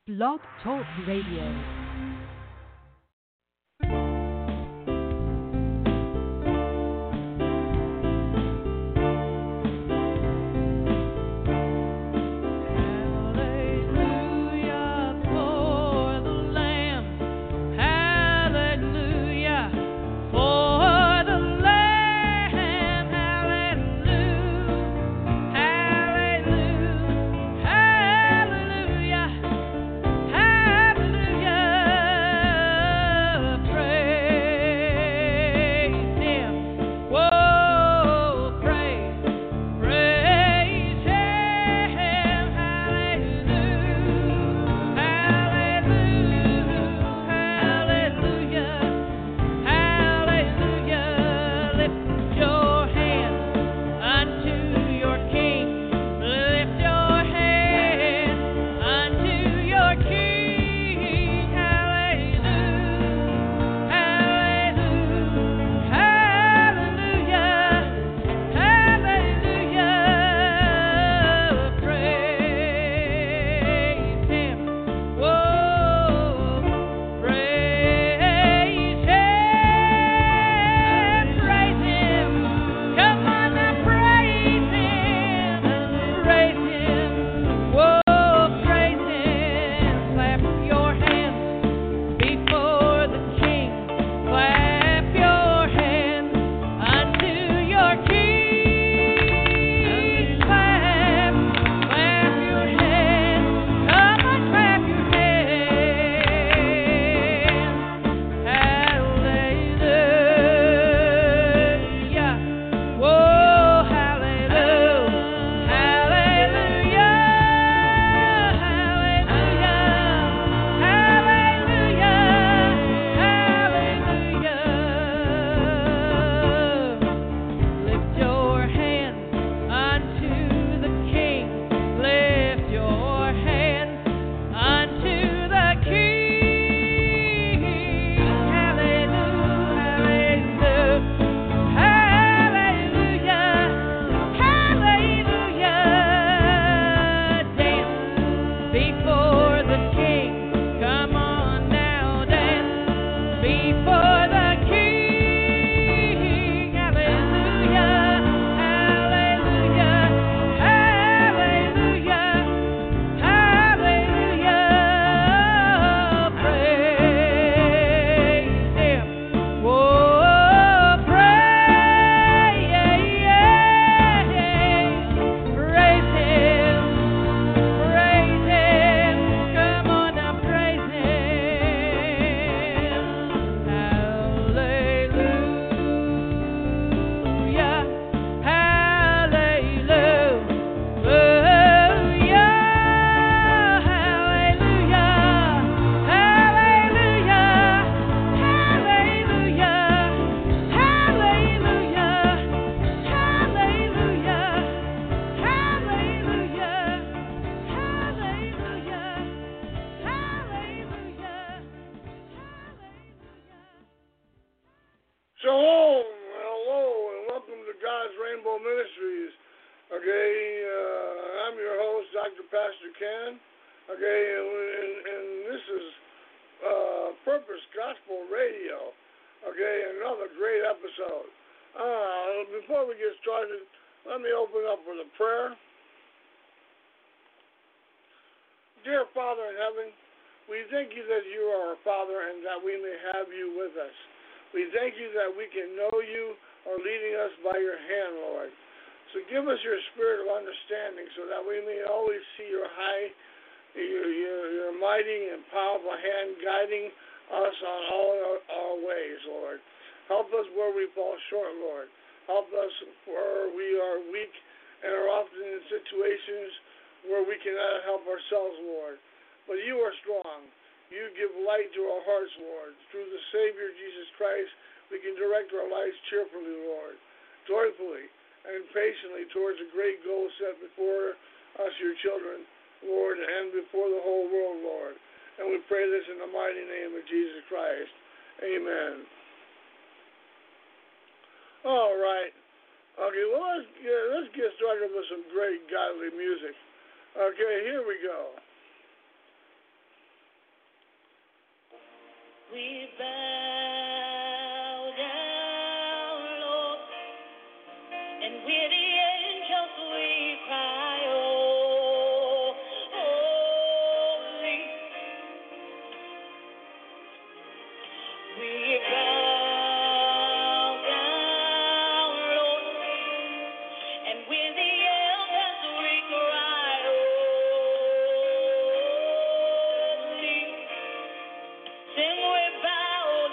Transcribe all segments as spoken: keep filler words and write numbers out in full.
Blog Talk Radio. All right. Okay, well, let's get, let's get started with some great godly music. Okay, here we go. We bow down, Lord, and with the angels we cry, oh, holy. We bow down, Lord, and with the elders we cry, holy. Sing we bow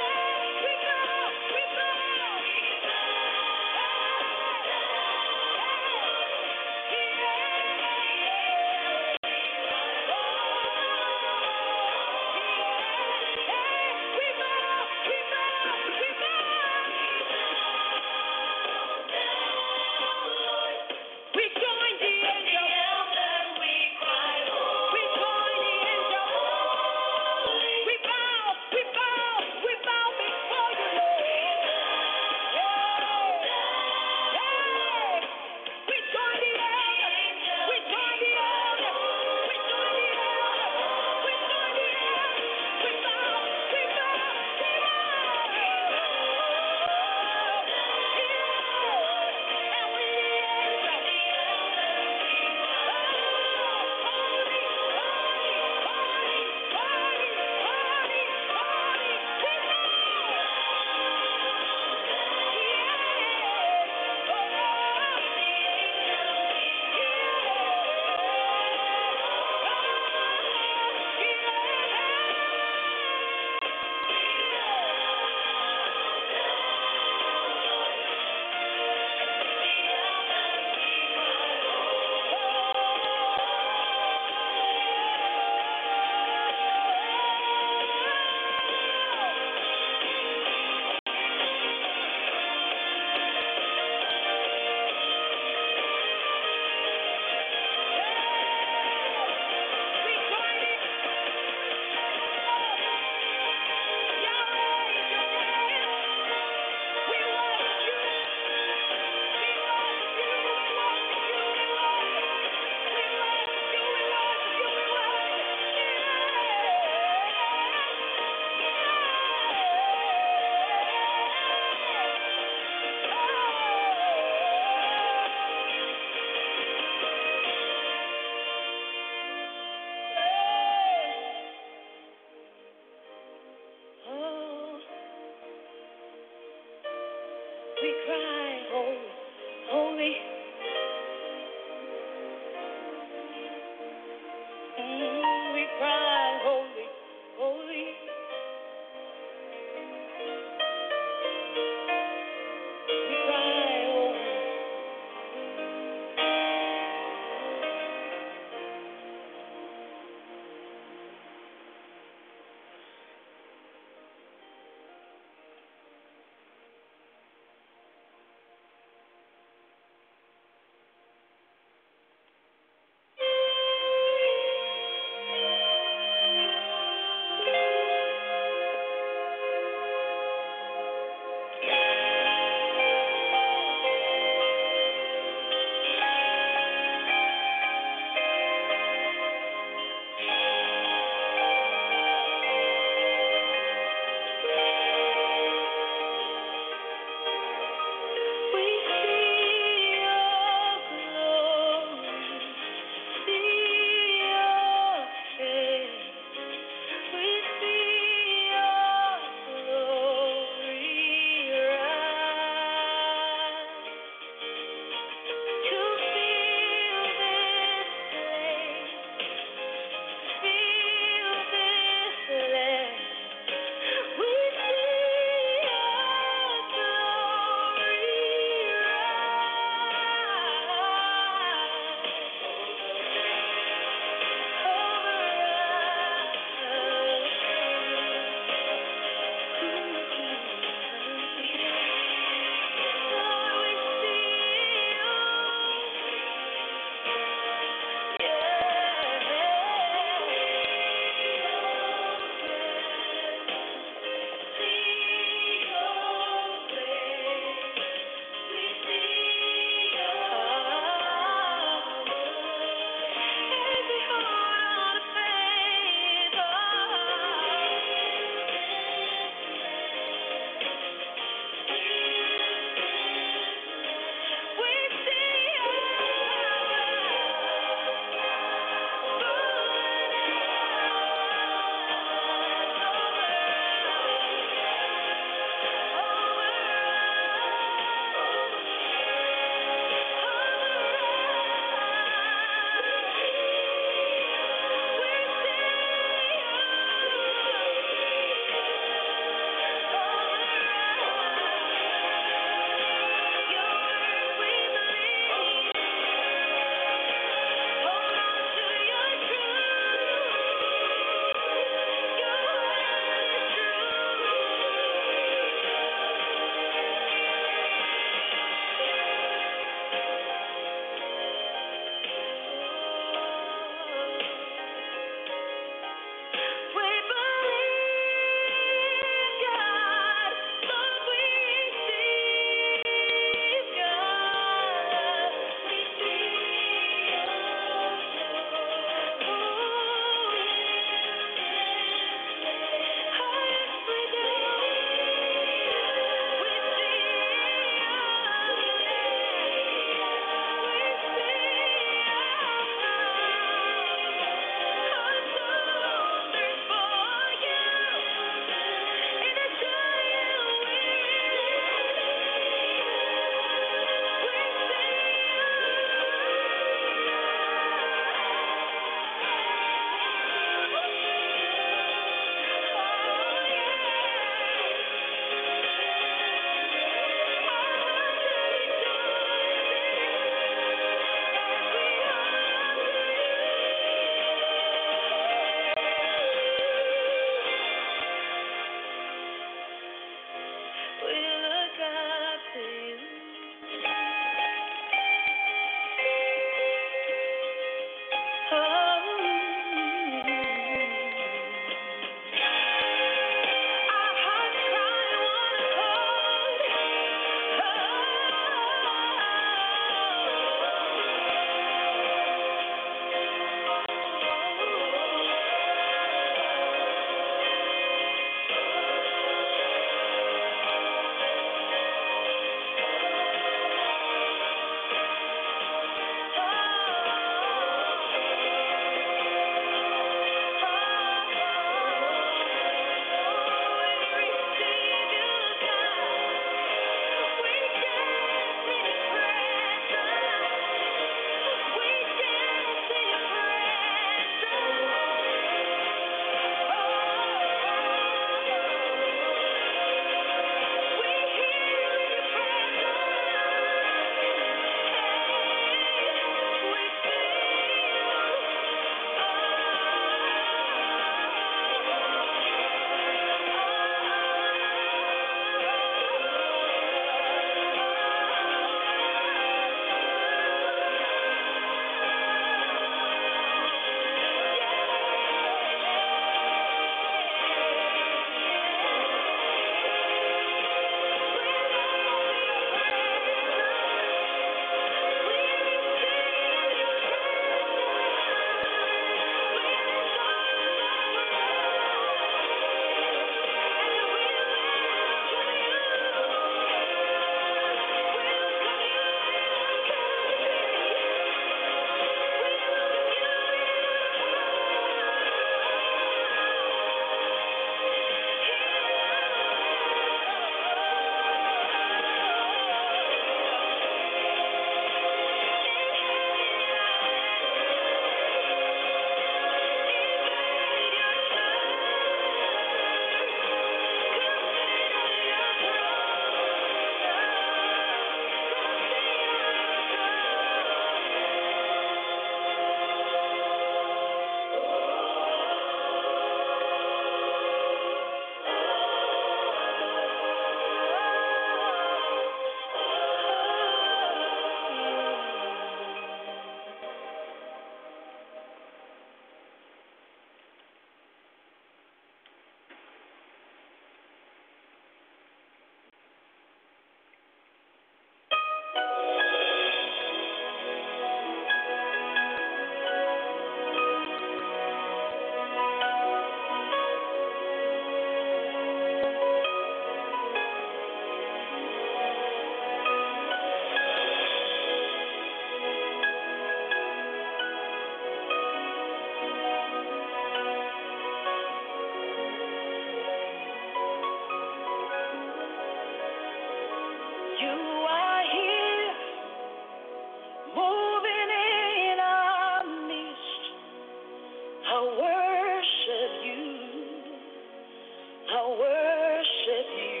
I worship you.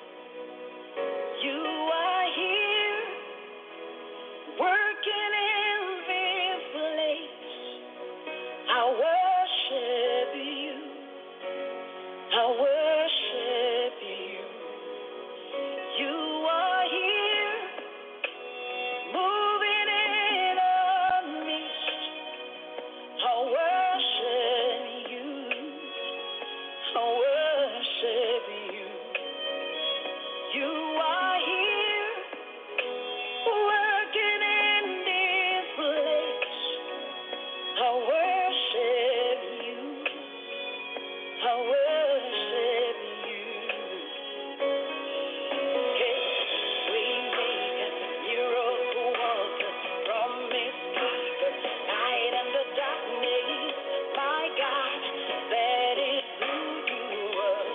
You are here, working in this place. I worship you. I worship you. You are here, moving in our midst. I worship you. I worship you. You are here, working in this place. I worship you. I worship you. Hey, we make a miracle worker, promise keeper, night and the darkness. My God, that is who you are.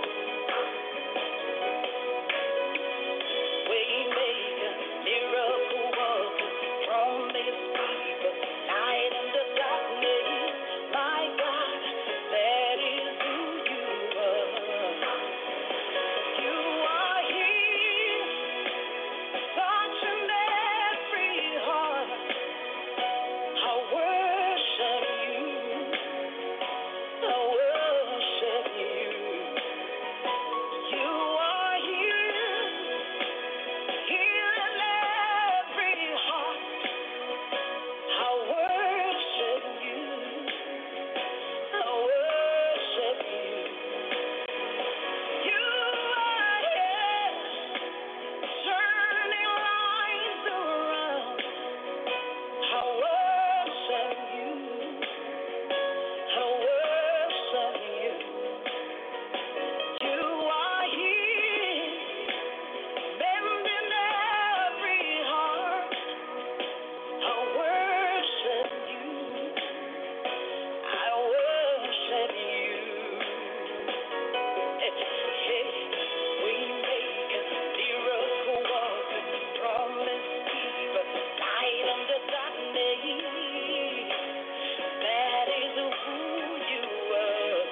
Waymaker, miracle worker, promise keeper, night in the darkness. My God, that is who you are. You are here, touching every heart. I worship you. I worship you. You are here, healing every heart. I worship you. I worship you. You are here, turning lives around. I worship you. I worship you. You are here, mending every heart. I worship you. I worship you. Hey, we make a miracle worker, promise keeper, light in the darkness. That is who you are.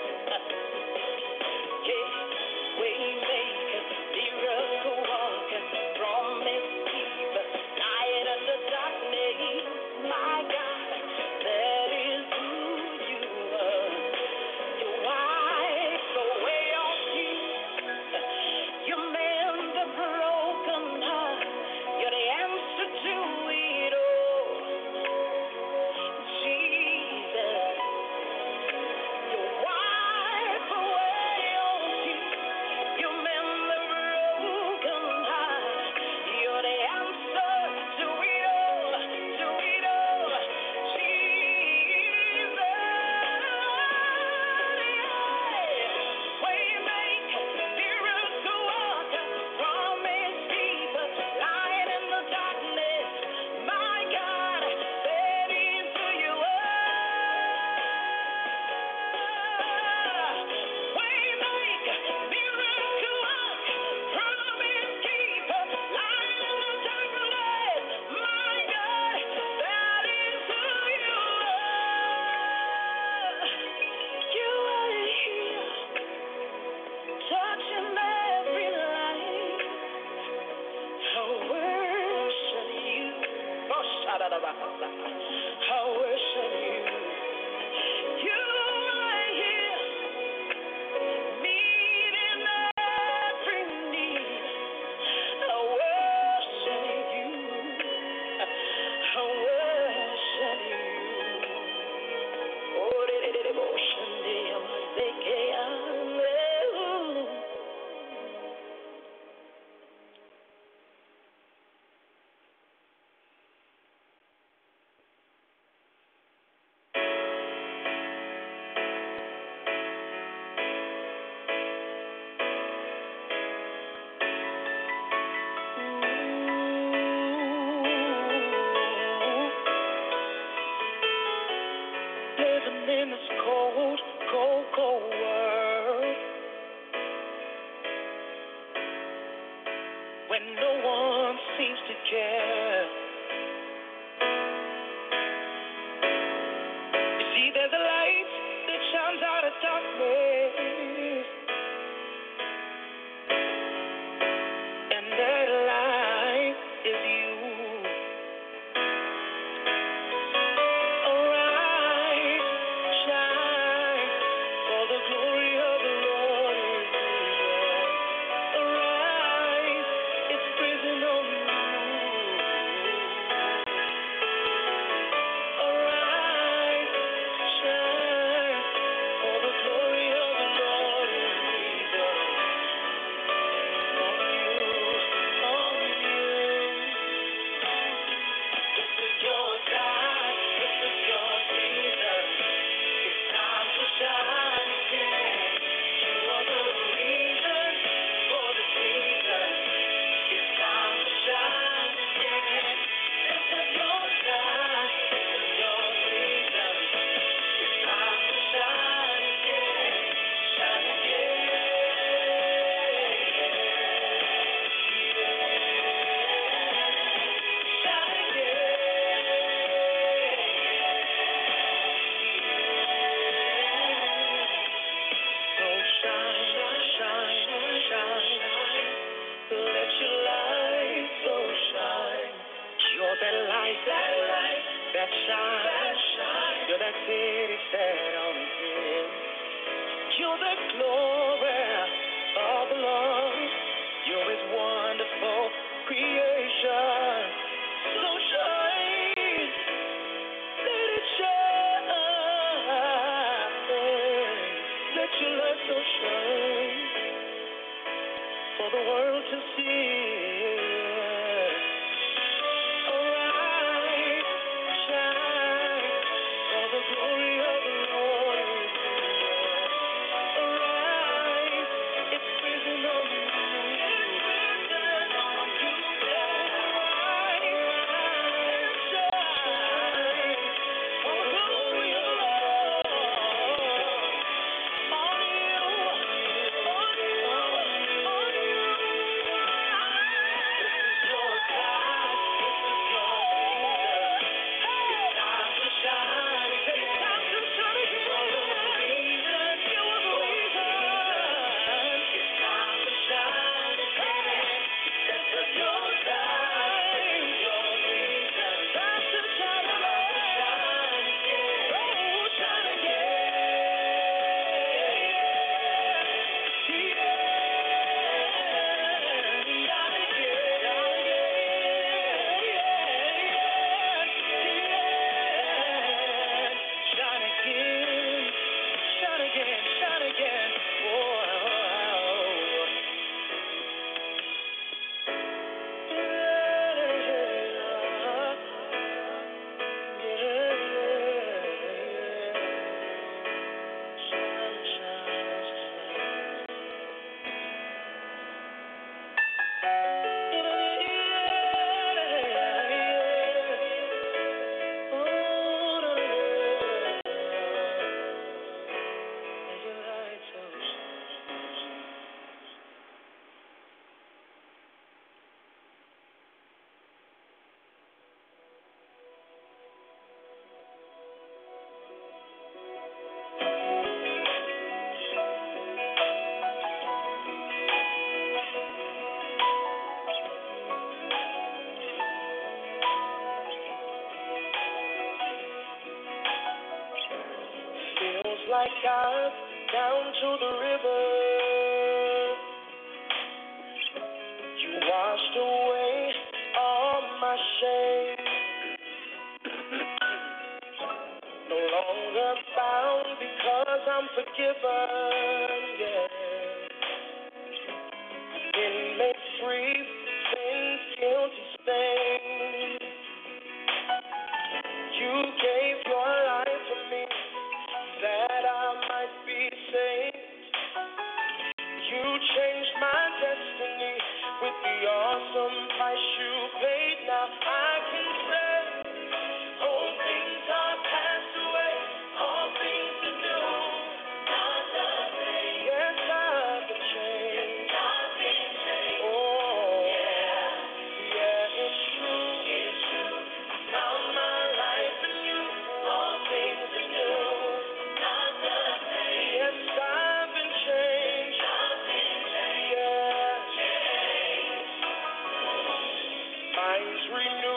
Yeah, we make a miracle worker, promise keeper, light in the darkness. My God, that is who you are. You wipe away all tears. You mend the broken heart. You're the answer to it all. Jesus, you wipe away all tears. You mend the broken heart. You're the answer to it all, to it all. Jesus, yeah. Waymaker, miracle worker, promise keeper, light in the darkness. My God, that is who you are. Waymaker, miracle worker, promise keeper, light in the darkness. My God, that is who you are. You are here, touching every life. I worship you. Oh, shadadabakasa. I worship you. You are here, meeting every need. I worship you. I worship you. Oh, de- de- de- devotion, de- amazeke, amen. Living in this cold, cold, cold world, when no one seems to care. You see, there's a light that shines out of darkness. Shine, shine, shine. Let your light so shine. You're that light, that light, that shines. You're that city set on a hill. You're the glory of the Lord. You're His wonderful creation. So shine, let it shine. Let your light so shine for the world to see. Arise, shine, for the glory of the Lord is here. Arise, it's risen on you. It's risen on you. Arise, shine, for the glory of the Lord on you, on you, on you. This is your time. This is your season. It's time to shine. It's time to shine again. You are the reason. You are the reason. It's time to shine again. This is your time. Your reason. Time to shine again. Oh, shine Feels like I've down to the river. You washed away all my shame. No longer bound because I'm forgiven. Yeah. Been made free, sin's guilty stain. You gave your life for me, that I might be saved. You changed my destiny with the awesome price you paid. Now I can say, all things are passed away, all things are new. Not the same. Yes, I've been changed. Yes, I've been changed. Oh, yeah, yeah, it's true. It's true. I found my life in you. All things are new. Not the same. Yes, I've been changed. I've been changed. Yeah. Changed. Minds renewed.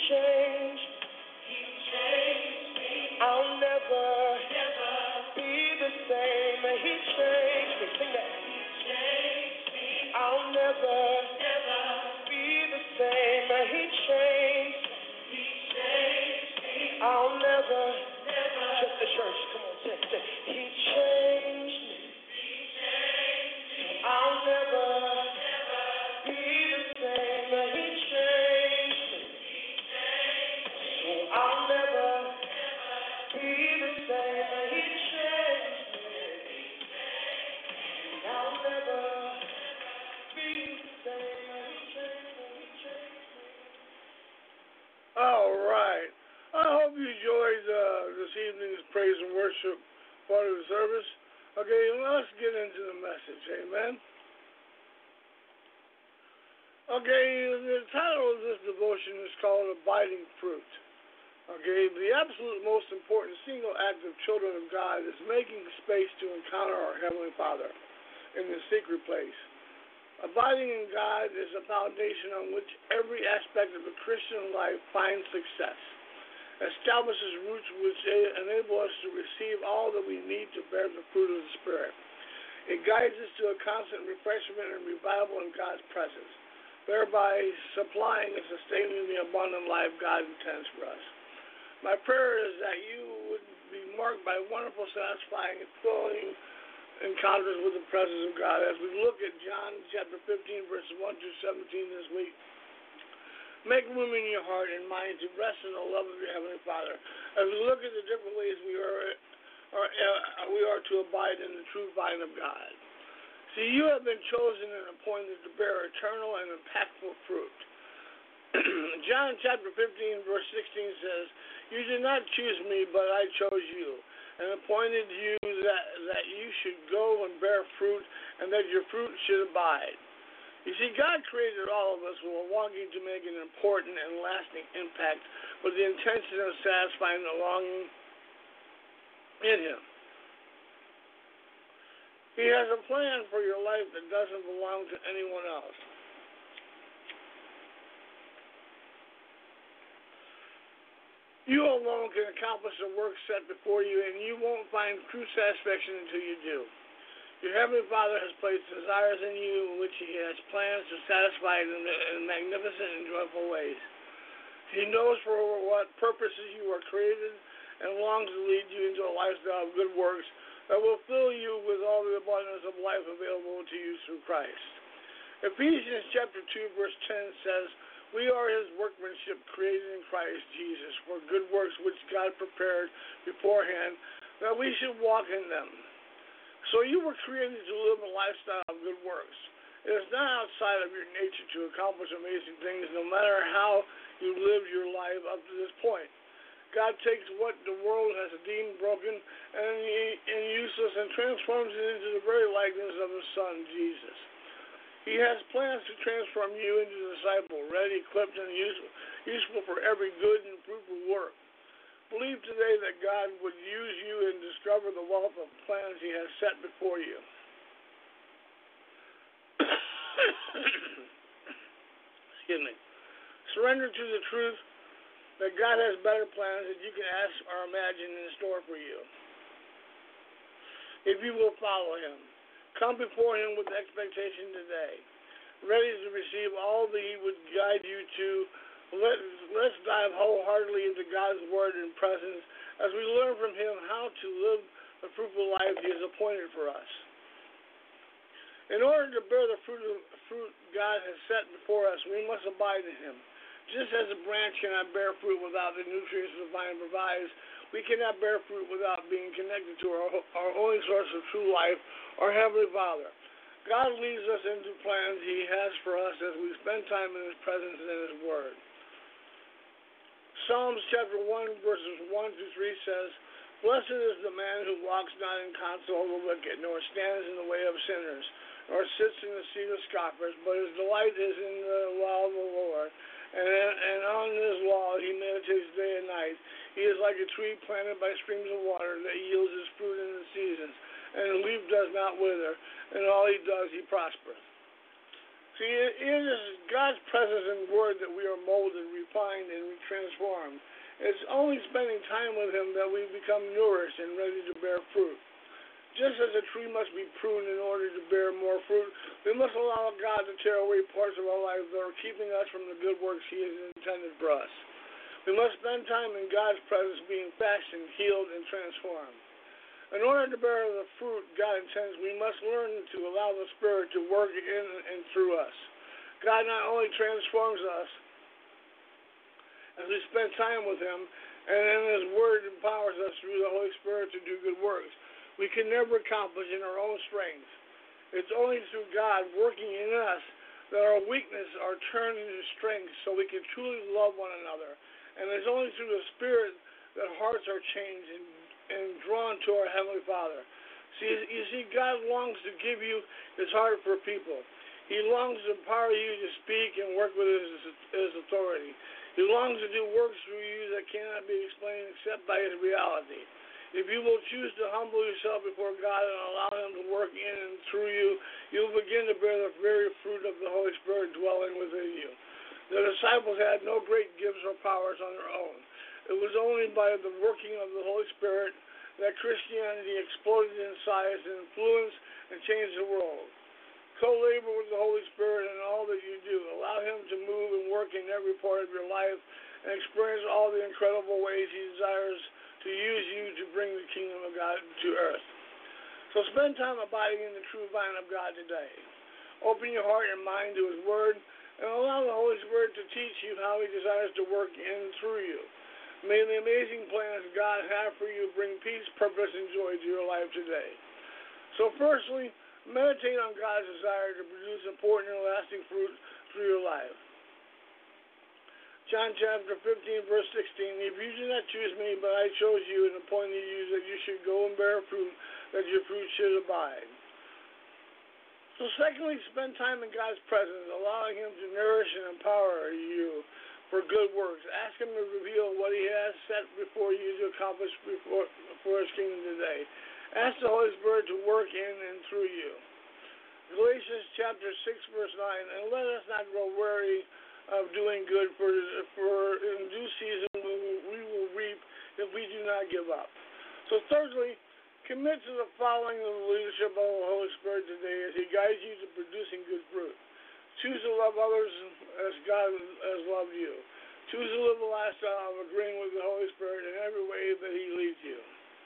changed. He changed me. I'll never, never be the same. He changed me. Sing that. He changed me. I'll never, never be the same. He changed. He changed me. I'll never, never. Just the church. Come on, say, say. He changed me. He changed me. I'll never, never be the same. He changed me. He changed me. So I'll never, never be the same. He changed me. I'll never be the same. He changed me. He changed me. All right. I hope you enjoyed uh, this evening's praise and worship part of the service. Okay, let's get into the message. Amen. Okay, the title of this devotion is called Abiding Fruit. Okay, the absolute most important single act of children of God is making space to encounter our Heavenly Father in the secret place. Abiding in God is a foundation on which every aspect of the Christian life finds success, establishes roots which enable us to receive all that we need to bear the fruit of the Spirit. It guides us to a constant refreshment and revival in God's presence, thereby supplying and sustaining the abundant life God intends for us. My prayer is that you would be marked by wonderful, satisfying, and filling encounters with the presence of God as we look at John chapter fifteen, verses one through seventeen this week. Make room in your heart and mind to rest in the love of your Heavenly Father as we look at the different ways we are, are uh, we are to abide in the true vine of God. See, you have been chosen and appointed to bear eternal and impactful fruit. John chapter fifteen, verse sixteen says, "You did not choose me, but I chose you, and appointed you that, that you should go and bear fruit, and that your fruit should abide." You see, God created all of us with a longing to make an important and lasting impact with the intention of satisfying the longing in Him. He has a plan for your life that doesn't belong to anyone else. You alone can accomplish the work set before you, and you won't find true satisfaction until you do. Your Heavenly Father has placed desires in you in which He has plans to satisfy in, in magnificent and joyful ways. He knows for what purposes you are created and longs to lead you into a lifestyle of good works that will fill you with all the abundance of life available to you through Christ. Ephesians chapter two, verse ten says, "We are His workmanship created in Christ Jesus for good works which God prepared beforehand that we should walk in them." So you were created to live a lifestyle of good works. It is not outside of your nature to accomplish amazing things, no matter how you lived your life up to this point. God takes what the world has deemed broken and, and useless and transforms it into the very likeness of His Son, Jesus. He has plans to transform you into a disciple, ready, equipped, and useful, useful for every good and fruitful work. Believe today that God would use you and discover the wealth of plans He has set before you. Excuse me. Surrender to the truth that God has better plans that you can ask or imagine in store for you, if you will follow Him. Come before Him with expectation today, ready to receive all that He would guide you to. Let, let's dive wholeheartedly into God's Word and presence as we learn from Him how to live the fruitful life He has appointed for us. In order to bear the fruit, of, fruit God has set before us, we must abide in Him. Just as a branch cannot bear fruit without the nutrients the vine provides, we cannot bear fruit without being connected to our, our only source of true life, our Heavenly Father. God leads us into plans He has for us as we spend time in His presence and in His Word. Psalms chapter one, verses one through three says, "Blessed is the man who walks not in counsel of the wicked, nor stands in the way of sinners, nor sits in the seat of scoffers, but his delight is in the law of the Lord, and, and on His law he meditates day and night. He is like a tree planted by streams of water that yields its fruit in the seasons, and his leaf does not wither, and all he does he prospers." See, it is God's presence and word that we are molded, refined, and transformed. It's only spending time with Him that we become nourished and ready to bear fruit. Just as a tree must be pruned in order to bear more fruit, we must allow God to tear away parts of our life that are keeping us from the good works He has intended for us. We must spend time in God's presence being fashioned, healed, and transformed. In order to bear the fruit God intends, we must learn to allow the Spirit to work in and through us. God not only transforms us as we spend time with Him, and in His Word empowers us through the Holy Spirit to do good works, we can never accomplish in our own strength. It's only through God working in us that our weakness are turned into strength so we can truly love one another. And it's only through the Spirit that hearts are changed and and drawn to our Heavenly Father. See, you see, God longs to give you His heart for people. He longs to empower you to speak and work with His, His authority. He longs to do works through you that cannot be explained except by His reality. If you will choose to humble yourself before God and allow Him to work in and through you, you will begin to bear the very fruit of the Holy Spirit dwelling within you. The disciples had no great gifts or powers on their own. It was only by the working of the Holy Spirit that Christianity exploded in size and influence and changed the world. Co-labor with the Holy Spirit in all that you do. Allow Him to move and work in every part of your life and experience all the incredible ways He desires to use you to bring the kingdom of God to earth. So spend time abiding in the true vine of God today. Open your heart and mind to His Word and allow the Holy Spirit to teach you how He desires to work in and through you. May the amazing plans God has for you bring peace, purpose, and joy to your life today. So firstly, meditate on God's desire to produce important and lasting fruit through your life. John chapter fifteen, verse sixteen, if you do not choose me, but I chose you and appointed you that you should go and bear fruit, that your fruit should abide. So secondly, spend time in God's presence, allowing Him to nourish and empower you for good works. Ask Him to reveal what He has set before you to accomplish before, for His kingdom today. Ask the Holy Spirit to work in and through you. Galatians chapter six, verse nine, and let us not grow weary of doing good, for, for in due season we will reap if we do not give up. So thirdly, commit to the following of the leadership of the Holy Spirit today as He guides you to producing good fruit. Choose to love others as God has loved you. Choose to live a lifestyle of agreeing with the Holy Spirit in every way that He leads you.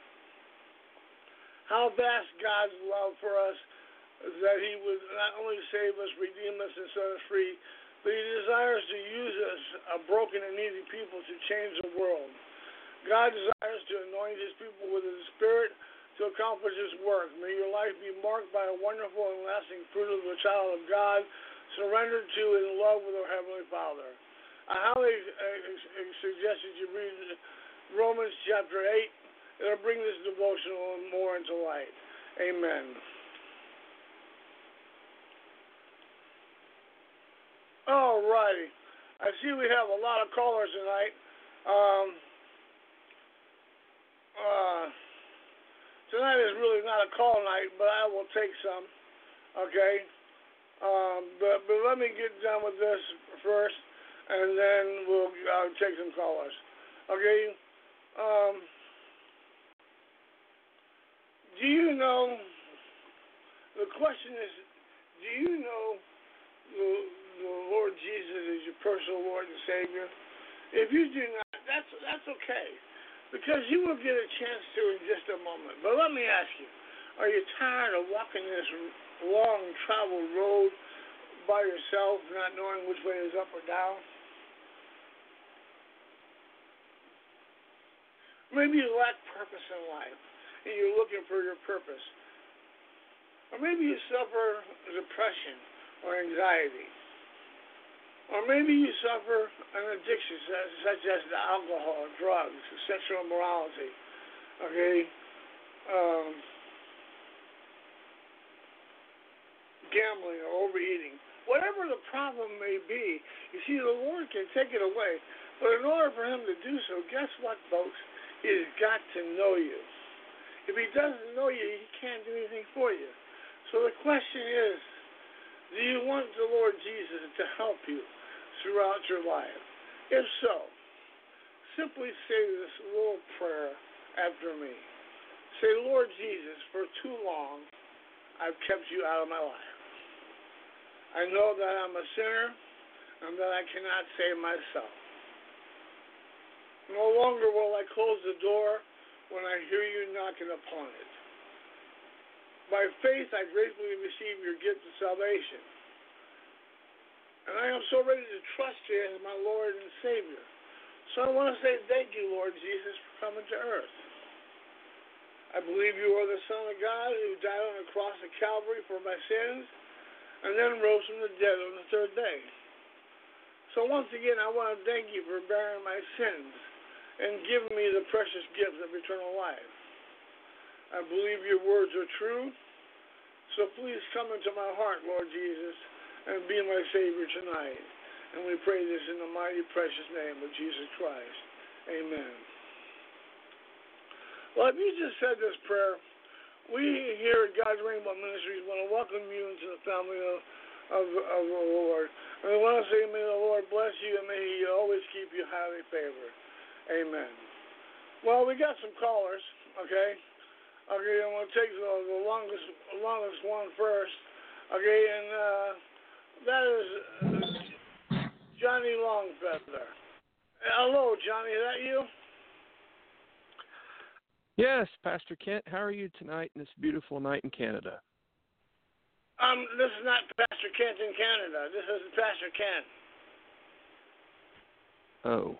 How vast God's love for us is that He would not only save us, redeem us, and set us free, but He desires to use us, a broken and needy people, to change the world. God desires to anoint His people with His Spirit to accomplish His work. May your life be marked by a wonderful and lasting fruit of the child of God, surrendered to and in love with our Heavenly Father. I highly uh, suggest that you read Romans chapter eight. It'll bring this devotional more into light. Amen. All righty. I see we have a lot of callers tonight. Um, uh, tonight is really not a call night, but I will take some. Okay? Um, but, but let me get done with this first, and then we'll uh, take some callers. Okay? Um, do you know, the question is, do you know the, the Lord Jesus is your personal Lord and Savior? If you do not, that's, that's okay, because you will get a chance to in just a moment. But let me ask you, are you tired of walking this long traveled road by yourself, not knowing which way is up or down? Maybe you lack purpose in life and you're looking for your purpose. Or maybe you suffer depression or anxiety. Or maybe you suffer an addiction such as the alcohol, drugs, sexual immorality, okay, um, gambling or overeating. Whatever the problem may be, you see, the Lord can take it away. But in order for Him to do so, guess what, folks? He's got to know you. If He doesn't know you, He can't do anything for you. So the question is, Do you want the Lord Jesus to help you throughout your life? If so, simply say this little prayer after me. Say, Lord Jesus, for too long I've kept you out of my life. I know that I'm a sinner and that I cannot save myself. No longer will I close the door when I hear you knocking upon it. By faith, I gratefully receive your gift of salvation. And I am so ready to trust you as my Lord and Savior. So I want to say thank you, Lord Jesus, for coming to earth. I believe you are the Son of God who died on the cross of Calvary for my sins and then rose from the dead on the third day. So once again, I want to thank you for bearing my sins and giving me the precious gift of eternal life. I believe your words are true, so please come into my heart, Lord Jesus, and be my Savior tonight. And we pray this in the mighty, precious name of Jesus Christ. Amen. Well, if you just said this prayer, we here at God's Rainbow Ministries want to welcome you into the family of, of, of the Lord. And we want to say, may the Lord bless you and may He always keep you highly favored. Amen. Well, we got some callers, okay? Okay, I'm going to take the, the longest longest one first. Okay, and uh, that is uh, Johnny Longfeather. Hello, Johnny, is that you? Yes, Pastor Kent. How are you tonight in this beautiful night in Canada? Um, this is not Pastor Kent in Canada. This is Pastor Kent. Oh.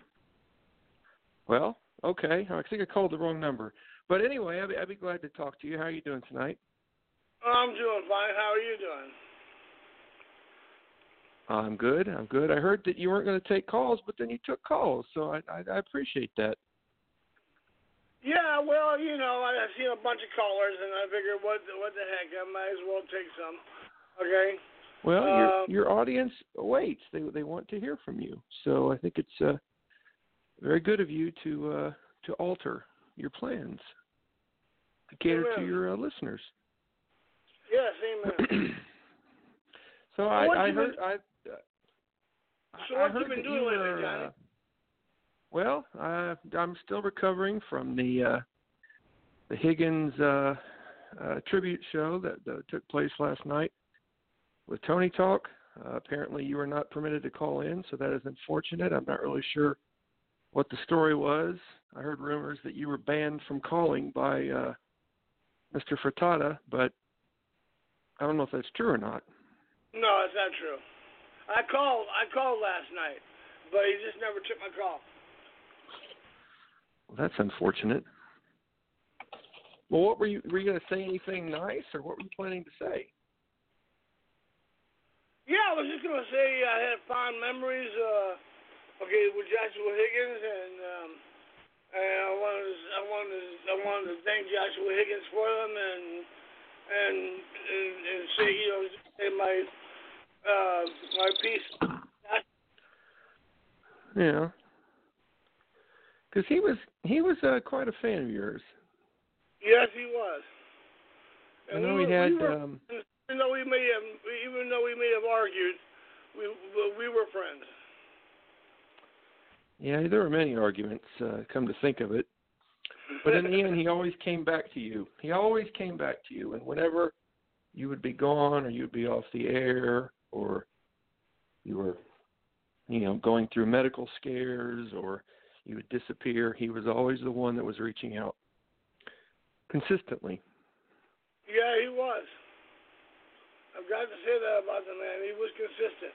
Well, okay. I think I called the wrong number. But anyway, I'd be, I'd be glad to talk to you. How are you doing tonight? I'm doing fine. How are you doing? I'm good. I'm good. I heard that you weren't going to take calls, but then you took calls, so I, I, I appreciate that. Yeah, well, you know, I seen a bunch of callers, and I figured, what what the heck, I might as well take some. Okay. Well, um, your your audience waits. They they want to hear from you, so I think it's uh, very good of you to uh, to alter your plans to cater amen. to your uh, listeners. Yes, amen. so well, I, I heard been, I. Uh, so I what heard you been that doing you lately, were, Johnny? uh, Well, uh, I'm still recovering from the uh, the Higgins uh, uh, tribute show that uh, took place last night with Tony Talk. Uh, apparently, you were not permitted to call in, so that is unfortunate. I'm not really sure what the story was. I heard rumors that you were banned from calling by uh, Mister Furtada, but I don't know if that's true or not. No, it's not true. I called. I called last night, but he just never took my call. Well, that's unfortunate. Well, what were you? Were you going to say anything nice, or what were you planning to say? Yeah, I was just going to say I had fond memories. Uh, okay, with Joshua Higgins, and um, and I wanted to, I wanted to, I wanted to thank Joshua Higgins for them, and and and, and say you know say my uh, my piece. Yeah. Because he was he was uh, quite a fan of yours. Yes, he was. And I know we he were, had. we were, Um, even though we may have, even though we may have argued, we we were friends. yeah, there were many arguments. Uh, come to think of it, but in the end, he always came back to you. He always came back to you, and whenever you would be gone, or you'd be off the air, or you were, you know, going through medical scares, or you would disappear, he was always the one that was reaching out consistently. Yeah, he was. I've got to say that about the man. He was consistent.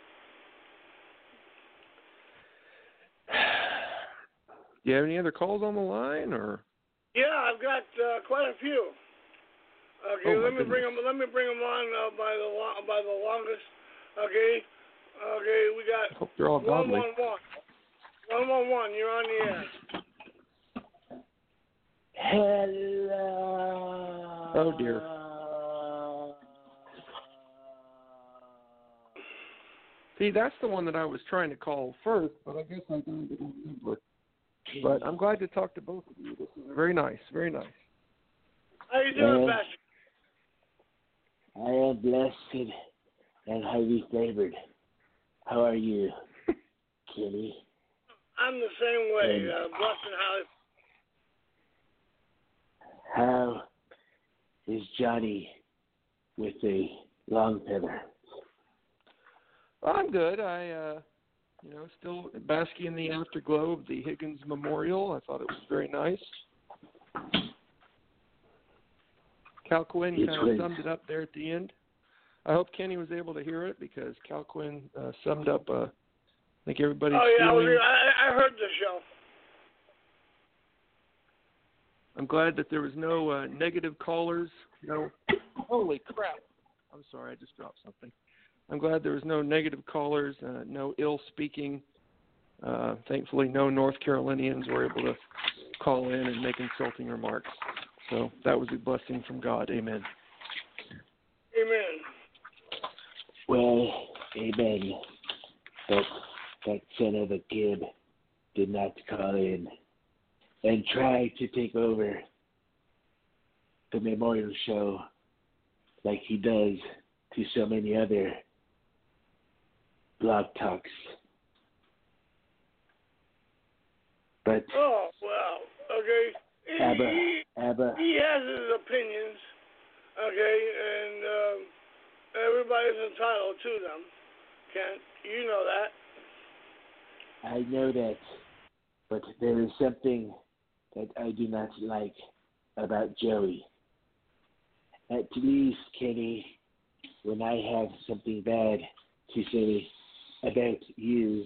Do you have any other calls on the line, or? Yeah, I've got uh, quite a few. Okay, Oh, let me goodness. bring them. Let me bring them on uh, by the lo- by the longest. Okay, okay, we got I hope they're all one godly. one one. One one one. You're on the air. Hello. Oh dear. See, that's the one that I was trying to call first, but I guess I don't remember. But I'm glad to talk to both of you. This is very nice, very nice. How you doing, Well, Pastor? I am blessed and highly flavored. How are you, Kenny? I'm the same way, And uh, blessed and highly. how is Johnny with a long feather? Well, I'm good. I, uh, you know, still basking in the afterglow of the Higgins Memorial. I thought it was very nice. Cal Quinn It kind was. of summed it up there at the end. I hope Kenny was able to hear it because Cal Quinn uh, summed up, uh, I think, everybody's Oh, yeah, I, was, feeling. I, I heard the show. I'm glad that there was no uh, negative callers. No, holy crap! I'm sorry, I just dropped something. I'm glad there was no negative callers, uh, no ill speaking. Uh, thankfully, no North Carolinians were able to call in and make insulting remarks. So that was a blessing from God. Amen. Amen. Well, amen. But that son of a Gib did not call in and try to take over the memorial show like he does to so many other blog talks. But Oh, well, okay. He, Abba, he, Abba, he has his opinions, okay, and um, everybody's entitled to them. Kent, you know that. I know that, but there is something that I do not like about Joey. At least, Kenny, when I have something bad to say about you,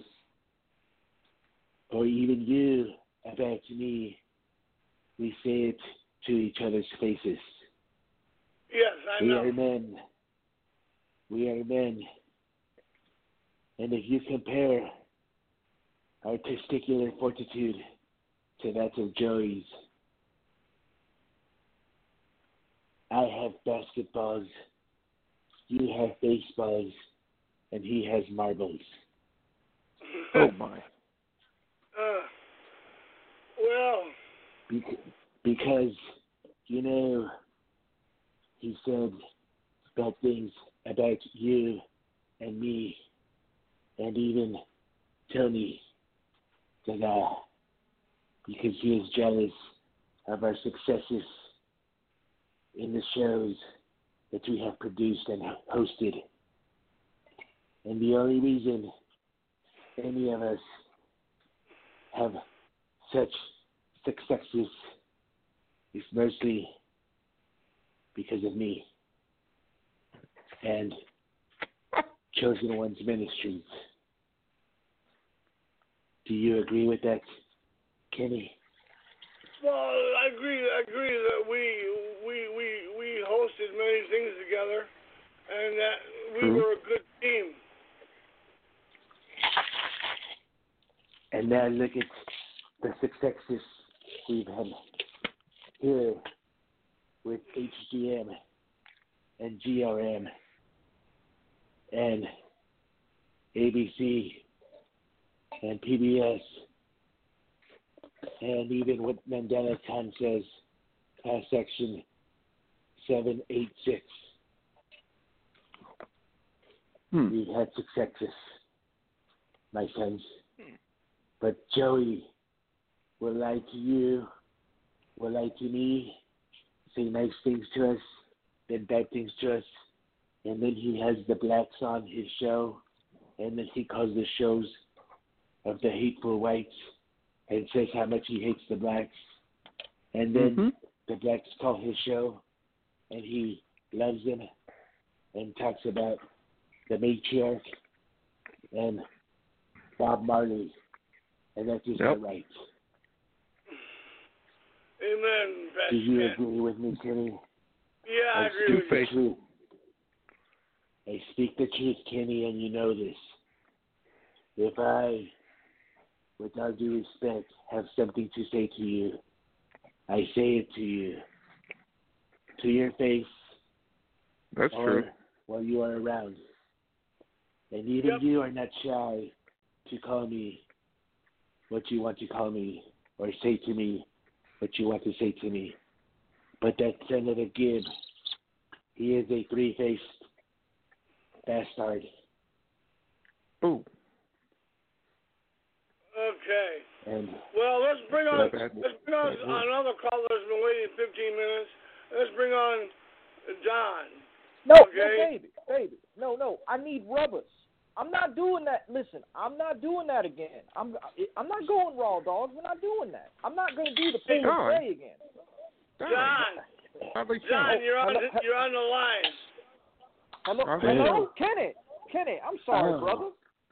or even you about me, we say it to each other's faces. Yes, I We know. are men. We are men. And if you compare our testicular fortitude to that of Joey's, I have basketballs, you have baseballs, and he has marbles. Oh my! Uh, well, Bec- because, you know, he said bad things about you and me and even Tony, that uh, because he is jealous of our successes in the shows that we have produced and hosted. And the only reason any of us have such successes is mostly because of me and Chosen Ones Ministries. Do you agree with that, Kenny? well, I agree. I agree that we we we we hosted many things together, and that we True. were a good team. And now look at the successes we've had here with H G M and G R M and A B C and P B S and even what Mandela Khan says, uh, section seven eight six. Hmm. We've had successes, my friends. But Joey will lie to you, will lie to me, say nice things to us, then bad things to us, and then he has the blacks on his show, and then he calls the shows of the hateful whites and says how much he hates the blacks, and then Mm-hmm. the blacks call his show, and he loves them and talks about the matriarch and Bob Marley, and that is Yep. not right. Amen, Pastor Do you Kent. agree with me, Kenny? Yeah, I I agree speak with the you. truth. I speak the truth, Kenny, and you know this. If I, with all due respect, have something to say to you, I say it to you, to your face, That's or true. while you are around. And even Yep. you are not shy to call me what you want to call me, or say to me what you want to say to me. But that Senator Gibb, he is a three-faced Bastard. Ooh. Okay. And Well, let's bring on Bad- let's bring on bad word. another caller that's been waiting fifteen minutes. Let's bring on Don. No, Okay. no, baby, baby. No, no. I need rubbers. I'm not doing that. Listen, I'm not doing that again. I'm I'm not going raw dogs. We're not doing that. I'm not going to do the pay Don. and play again. John, Hardly John, sound. you're on Hello? you're on the line. Hello, Hardly hello, sound. Kenny. Kenny, I'm sorry, Oh. brother.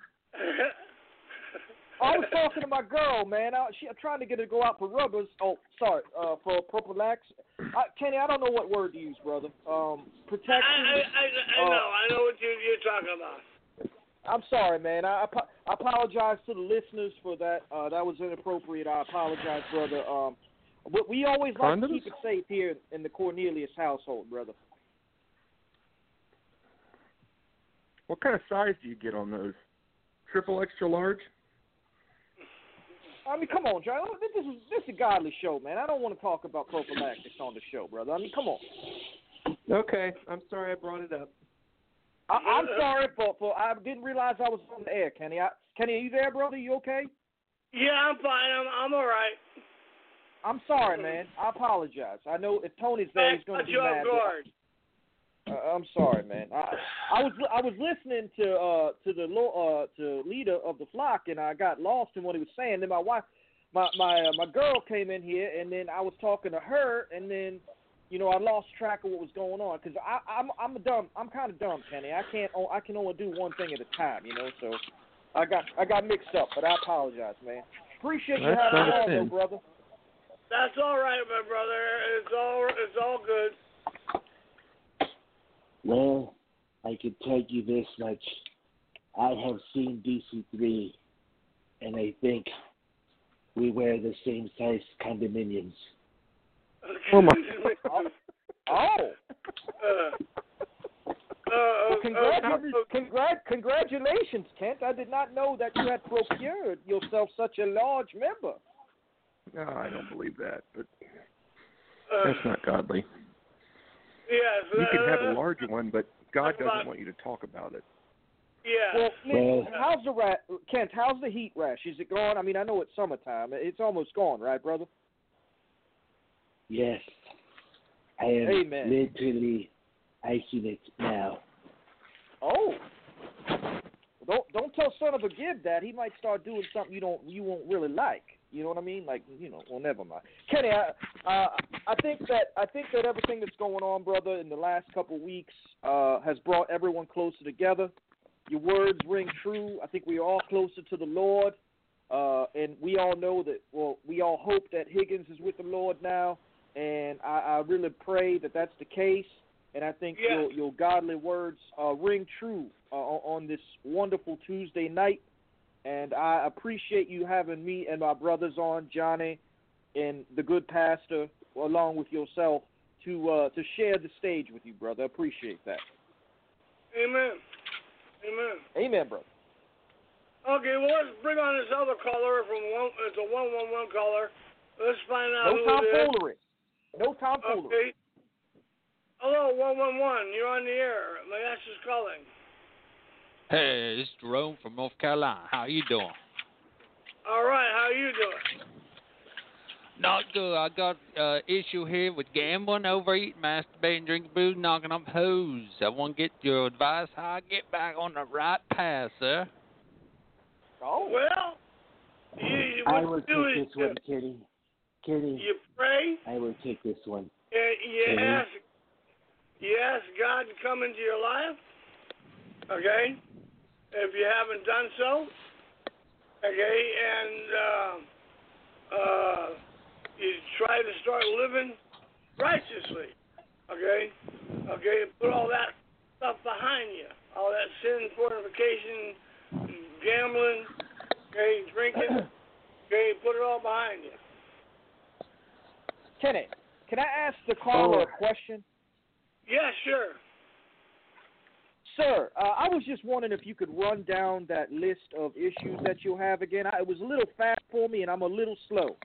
I was talking to my girl, man. I, she, I'm trying to get her to go out for rubbers. Oh, sorry, uh, for prophylax. I, Kenny, I don't know what word to use, brother. Um, I, protection. I, I, I uh, know, I know what you, you're talking about. I'm sorry, man. I, I, I apologize to the listeners for that. Uh, that was inappropriate. I apologize, brother. Um, but we always like to Condoms? keep it safe here in the Cornelius household, brother. What kind of size do you get on those? Triple extra large? I mean, come on, John. This is this is a godly show, man. I don't want to talk about prophylactics on the show, brother. I mean, come on. Okay, I'm sorry I brought it up. I, I'm sorry for, for I didn't realize I was on the air, Kenny. I, Kenny, are you there, brother? You okay? Yeah, I'm fine. I'm I'm all right. I'm sorry, man. I apologize. I know if Tony's there, he's going to Caught be you mad. off guard. but, uh, I'm sorry, man. I, I was I was listening to uh to the lo- uh to leader of the flock, and I got lost in what he was saying. Then my wife, my my uh, my girl came in here, and then I was talking to her, and then you know I lost track of what was going on because I I'm I'm a dumb I'm kind of dumb, Kenny. I can't I can only do one thing at a time, you know. So I got I got mixed up, but I apologize, man. Appreciate you That's having me not a on, though, sin. brother. That's all right, my brother. It's all it's all good. well, I can tell you this much. I have seen D C three, and I think we wear the same size condominiums. Oh, my. Oh. Uh, uh, Well, uh, congratu- uh, congrat- congratulations, Kent. I did not know that you had procured yourself such a large member. No, I don't believe that, but uh, that's not godly. Yes. You can have uh, a larger one, but God talk about- doesn't want you to talk about it. Yeah. Well, Well- Nick, how's the ra- Kent? How's the heat rash? Is it gone? I mean, I know it's summertime. It's almost gone, right, brother? Yes, I am Amen. literally icing it now. Oh. Don't don't tell son of a Gib that. He might start doing something you don't you won't really like. You know what I mean? Like, you know, well, never mind. Kenny, I, uh, I think that I think that everything that's going on, brother, in the last couple of weeks uh, has brought everyone closer together. Your words ring true. I think we are all closer to the Lord, uh, and we all know that. Well, we all hope that Higgins is with the Lord now, and I, I really pray that that's the case. And I think Yes. your your godly words uh, ring true uh, on on this wonderful Tuesday night. And I appreciate you having me and my brothers on, Johnny, and the good pastor, along with yourself, to uh, to share the stage with you, brother. I appreciate that. Amen. Amen. Amen, brother. Okay, well, let's bring on this other caller from one. It's a one one one caller. Let's find out No who it is. tomfoolery. No tomfoolery. Okay. Hello, one one one. You're on the air. My ass is calling. Hey, this is Jerome from North Carolina. How you doing? All right, how you doing? Not good. I got uh issue here with gambling, overeating, masturbating, drinking booze, knocking up hoes. I want to get your advice how I get back on the right path, sir. Oh. Well, you, you, what I you will do take is this one, Kitty. Kitty, you pray I will take this one. and you Mhm. ask, you ask God to come into your life. Okay, if you haven't done so, okay, and uh, uh, you try to start living righteously. Okay, okay, put all that stuff behind you, all that sin, fornication, gambling, okay, drinking, okay, put it all behind you. Kenny, can I ask the caller a question? Yeah, sure. Sir, uh, I was just wondering if you could run down that list of issues that you have again. I, it was a little fast for me, and I'm a little slow.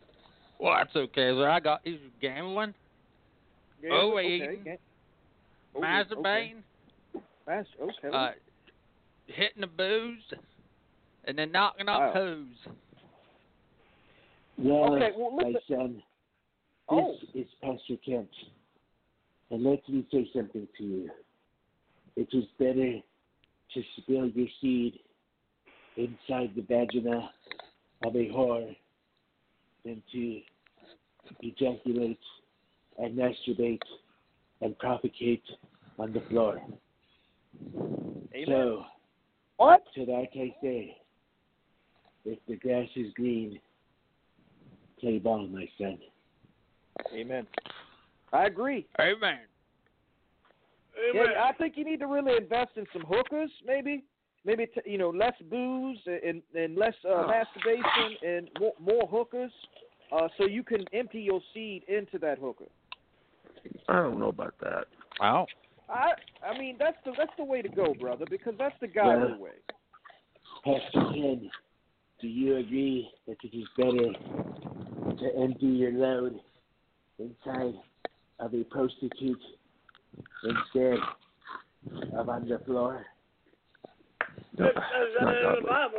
Well, that's okay, sir. I got issues gambling, Yeah, overeating, okay. Oh, masturbating, okay. Mas- okay. uh, hitting the booze, and then knocking up Wow. hoes. Well, Okay, well, my listen- son, this Oh. is Pastor Kent. And let me say something to you. It is better to spill your seed inside the vagina of a whore than to ejaculate and masturbate and propagate on the floor. Amen. So, What? to that I say, if the grass is green, play ball, my son. Amen. I agree. Amen. Amen. Yeah, I think you need to really invest in some hookers, maybe. Maybe t- you know, less booze and and less uh, Oh. masturbation and more, more hookers, uh, so you can empty your seed into that hooker. I don't know about that. Wow. I I mean that's the that's the way to go, brother, because that's the godly Yeah. way. Pastor Ken, do you agree that it is better to empty your load inside of a prostitute instead of on the floor? No, It says that not in the godly. Bible.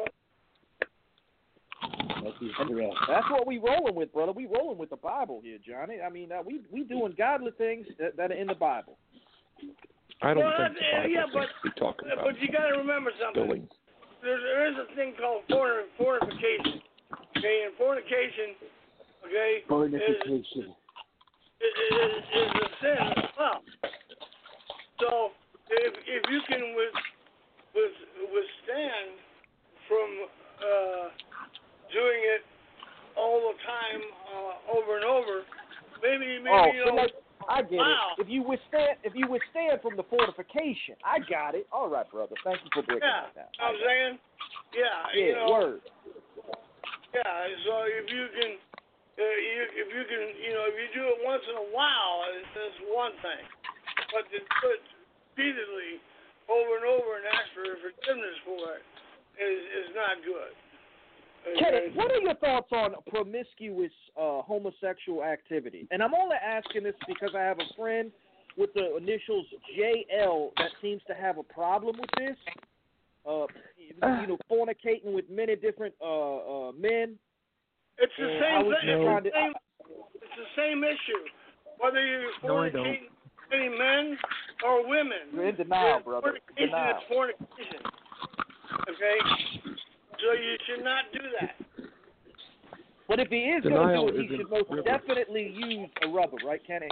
That is correct. That's what we rolling with, brother. We rolling with the Bible here, Johnny. I mean, uh, we we doing godly things that, that are in the Bible. I don't Well, think the that's- Bible yeah, seems but- to be talking about But you got to remember something. spilling. There's, there is a thing called forn- fornication. Okay, and fornication, okay, is, Fornication. is, is, is a sin as well. So if if you can with, with, withstand from uh, doing it all the time, uh, over and over, maybe maybe Oh, you so know. like, I get Wow. it. If you withstand, if you withstand from the fortification, I got it. All right, brother. Thank you for breaking Yeah, that down. know what I'm saying? Yeah, Yeah, you know. word. Yeah, so if you can, uh, you, if you can, you know, if you do it once in a while, it's, it's one thing. But to do it repeatedly, over and over, and ask for forgiveness for it is is not good. Kenneth, what are your thoughts on promiscuous uh, homosexual activity? And I'm only asking this because I have a friend with the initials J L that seems to have a problem with this. Uh, you know, fornicating with many different uh, uh, men. It's the And I same was thing. just It's, trying the to- same, it's the same issue. Whether you're No, I don't. fornicating with any men or women. You're in denial, It's brother. Fornication Denial. is fornication. Okay? So you should not do that. But if he is going to Denial do it, he isn't should most river. definitely use a rubber, right, Kenny?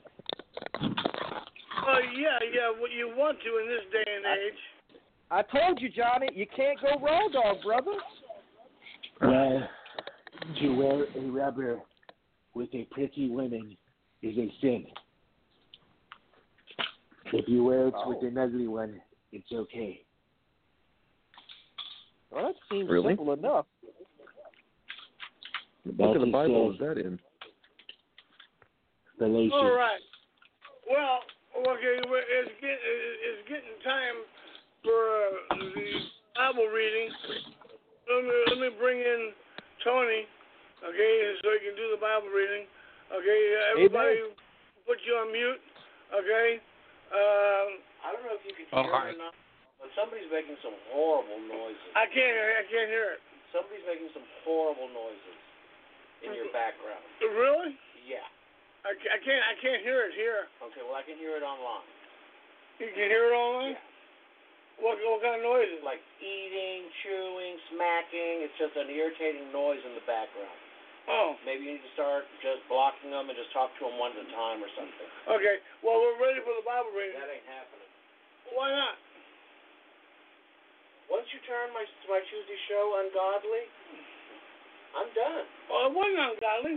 Well, yeah, yeah, what you want to in this day and age. I told you, Johnny, you can't go raw dog, brother. Well, to wear a rubber with a pretty woman is a sin. If you wear it with Oh. an ugly one, it's okay. Well, that seems Really? simple enough. The book of the That's Bible it. is that in? Galatians. All right. Well, okay, well, it's getting it's getting time for uh, the Bible reading. Let me let me bring in Tony, okay, so he can do the Bible reading. Okay, everybody, put you on mute. Okay. Um, I don't know if you can All hear right. it or not, but somebody's making some horrible noises. I can't I can't hear it. Somebody's making some horrible noises in your background. Really? Yeah. I, ca- I can't I can't hear it here. Okay, well, I can hear it online. You can hear it online? Yeah. What what kind of noises? Like eating, chewing, smacking. It's just an irritating noise in the background. Oh, Maybe you need to start just blocking them and just talk to them one at a time or something. okay. Well, we're ready for the Bible reading. That ain't happening. Why not? Once you turn my my Tuesday show ungodly, I'm done. Well, it wasn't ungodly.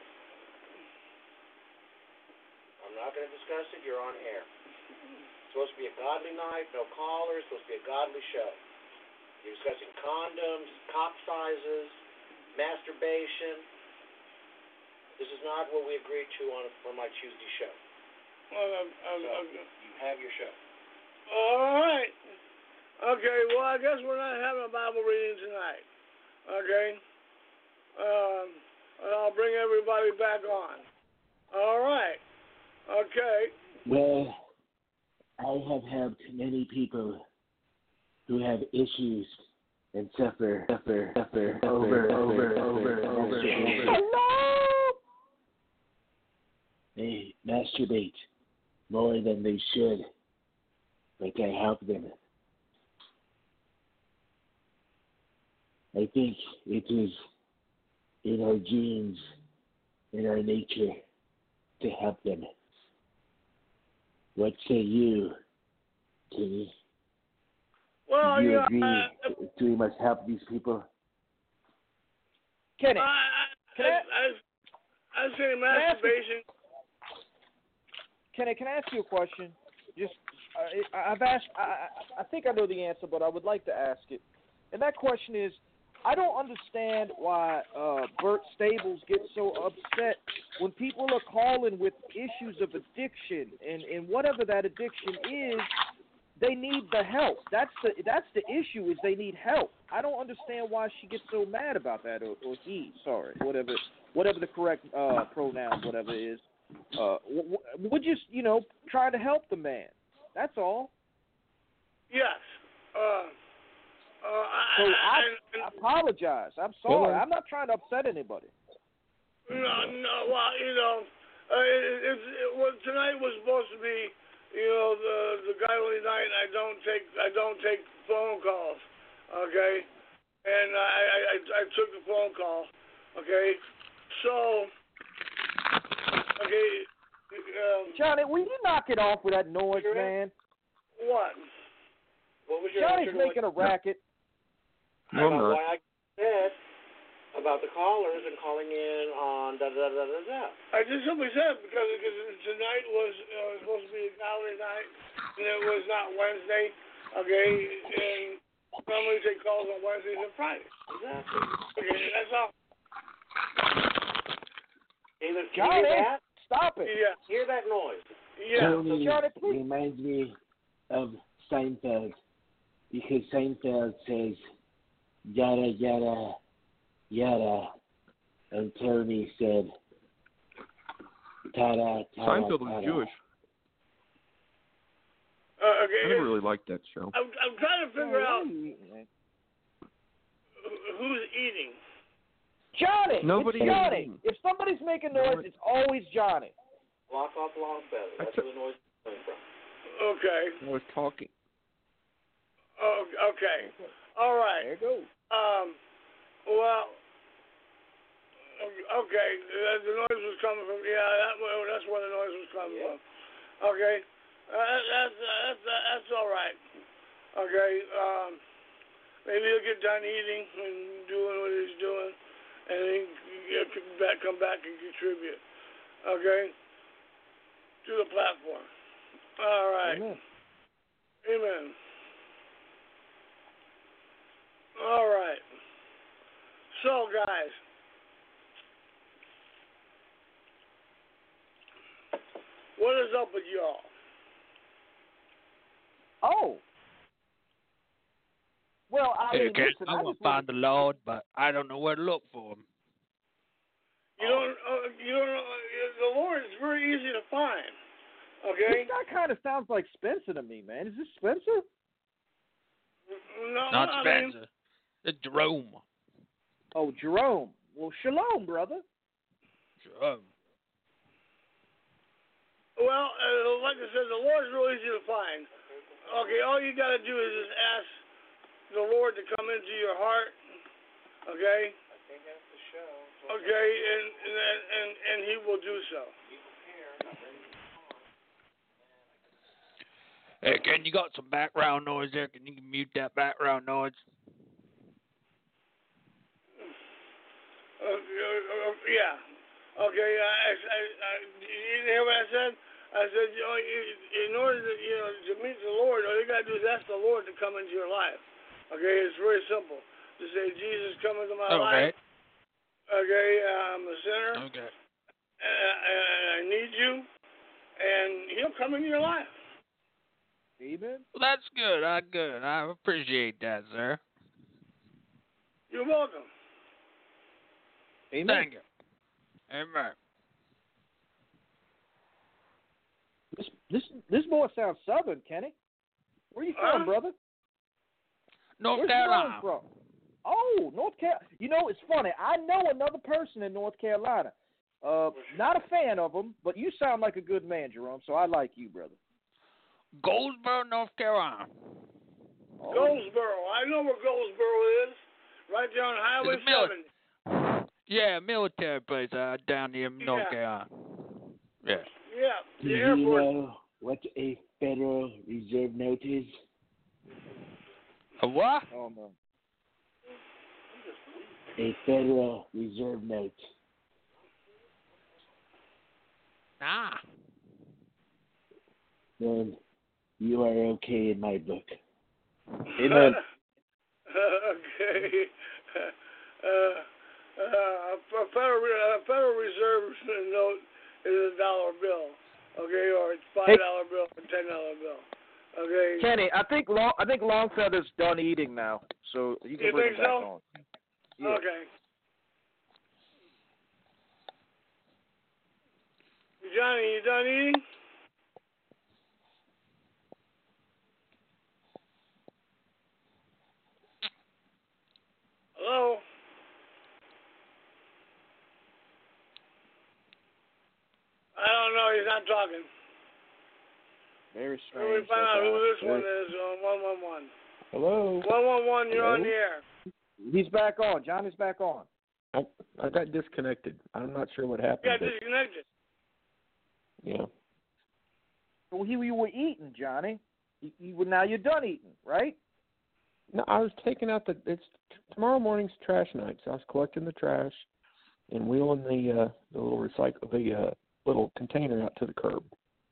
I'm not going to discuss it. You're on air. It's supposed to be a godly night, no callers. It's supposed to be a godly show. You're discussing condoms, cock sizes, masturbation. This is not what we agreed to on for my Tuesday show. Well, um, um, So, um, you have your show. all right. Okay. Well, I guess we're not having a Bible reading tonight. Okay. Um, and I'll bring everybody back on. All right. Okay. Well, I have helped many people who have issues and suffer, suffer, suffer, over, over, over, over, Hello? They masturbate more than they should, but I help them. I think it is in our genes, in our nature, to help them. What say you, Kenny? Well, Do you yeah, agree uh, do we must help these people? Kenny, I, I, can I, I, I, I say I ask you- masturbation. Kenny, can I ask you a question? Just, uh, I, I've asked. I, I, I think I know the answer, but I would like to ask it. And that question is, I don't understand why uh, Bert Stables gets so upset when people are calling with issues of addiction, and, and whatever that addiction is, they need the help. That's the that's the issue, is they need help. I don't understand why she gets so mad about that, or, or he, sorry, whatever whatever the correct uh, pronoun, whatever it is. Uh, w- w- would just, you know, try to help the man. That's all. Yes. Uh, uh, So I, I, I, I apologize. I'm sorry. Well, I'm not trying to upset anybody. No, no. Well, you know, uh, it, it's it, well, tonight was supposed to be, you know, the the godly night. I don't take I don't take phone calls, okay? And I I, I, I took the phone call, okay? So, okay, um, Johnny, will you knock it off with that noise, Sure. man? what? What was your Johnny's answer to making a what, racket. No, I'm about not. why I said about the callers and calling in on da da da da da? I just simply said because because tonight was uh, supposed to be a gallery night, and it was not Wednesday, okay? And normally take calls on Wednesdays and Fridays. Exactly. Okay, that's all. Either can you Johnny, hear that? stop it. Yeah, Hear that noise? yeah. Tony Johnny, please. reminds me of Seinfeld, because Seinfeld says yada yada yada, and Tony said tada tada. Seinfeld was tada. Jewish. Uh, okay. I never really liked that show. I'm, I'm trying to figure What out are you eating, man? who- who's eating. Johnny, Nobody it's is Johnny. eating. If somebody's making No noise, one- it's always Johnny. Lock off long feather. I That's took- where the noise is coming from. Okay. I was talking. Oh, okay. All right. There you go. Um. Well. Okay. uh, The noise was coming from. Yeah, that, well, that's where the noise was coming Yeah. from. Okay. Uh, that, that's that's that's all right. Okay. Um. Maybe he'll get done eating and doing what he's doing, and then he'll come back, come back and contribute. Okay. To the platform. All right. Amen. Amen. All right. So, guys, what is up with y'all? Oh. Well, I Hey, mean, Ken, listen, I I want just to find the Lord, but I don't know where to look for him. You don't. Uh, you don't. know The Lord is very easy to find. Okay. This guy kind of sounds like Spencer to me, man. Is this Spencer? No, Not I mean, Spencer. It's Jerome. Oh, Jerome. Well, shalom, brother. Jerome. well, uh, like I said, the Lord is real easy to find. Okay, all you got to do is just ask the Lord to come into your heart. Okay. I think that's the show. Okay, and and and, and He will do so. Hey, Ken, you got some background noise there. Can you mute that background noise? Uh, uh, uh, yeah. Okay. I, I, I, you didn't hear what I said? I said, you know, in order to, you know, to meet the Lord, all you got to do is ask the Lord to come into your life. Okay. It's very simple. To say, Jesus, come into my Okay. life. Okay. I'm a sinner. Okay. And, and I need you. And He'll come into your life. Amen. Well, that's good. I good. I appreciate that, sir. You're welcome. Amen. Thank you. Amen. This this boy sounds southern, Kenny. Where you from, Huh? brother? North Where's Carolina. you from? Oh, North Carolina. You know, it's funny. I know another person in North Carolina. Uh, not a fan of him, but you sound like a good man, Jerome. So I like you, brother. Goldsboro, North Carolina. Oh. Goldsboro. I know where Goldsboro is. Right there on Highway It's a mil- seven. Yeah, military place uh, down near North Yeah. Carolina. Yeah. Yeah, Do the you airport. know what a Federal Reserve note is? A what? Oh no. A Federal Reserve note. Nah. Then you are okay in my book. Amen. Okay. Uh, uh, a Federal, a Federal Reserve note is a dollar bill, okay, or it's five dollar bill or ten dollar bill, okay. Kenny, I think long I think Longfeather's done eating now, so you can You bring think him back so? on. Yeah. Okay. Johnny, you done eating? Hello? I don't know. He's not talking. Very Let me strange. find out that, who uh, this very- one is on one one one. Hello. one one one, you're on Hello? the air. He's back on. Johnny's back on. I I got disconnected. I'm not sure what You happened. got but, disconnected. yeah. Well, he you were eating, Johnny. You, you were now you're done eating, right? No, I was taking out the. It's tomorrow morning's trash night, so I was collecting the trash and wheeling the uh, the little recycle the uh, little container out to the curb.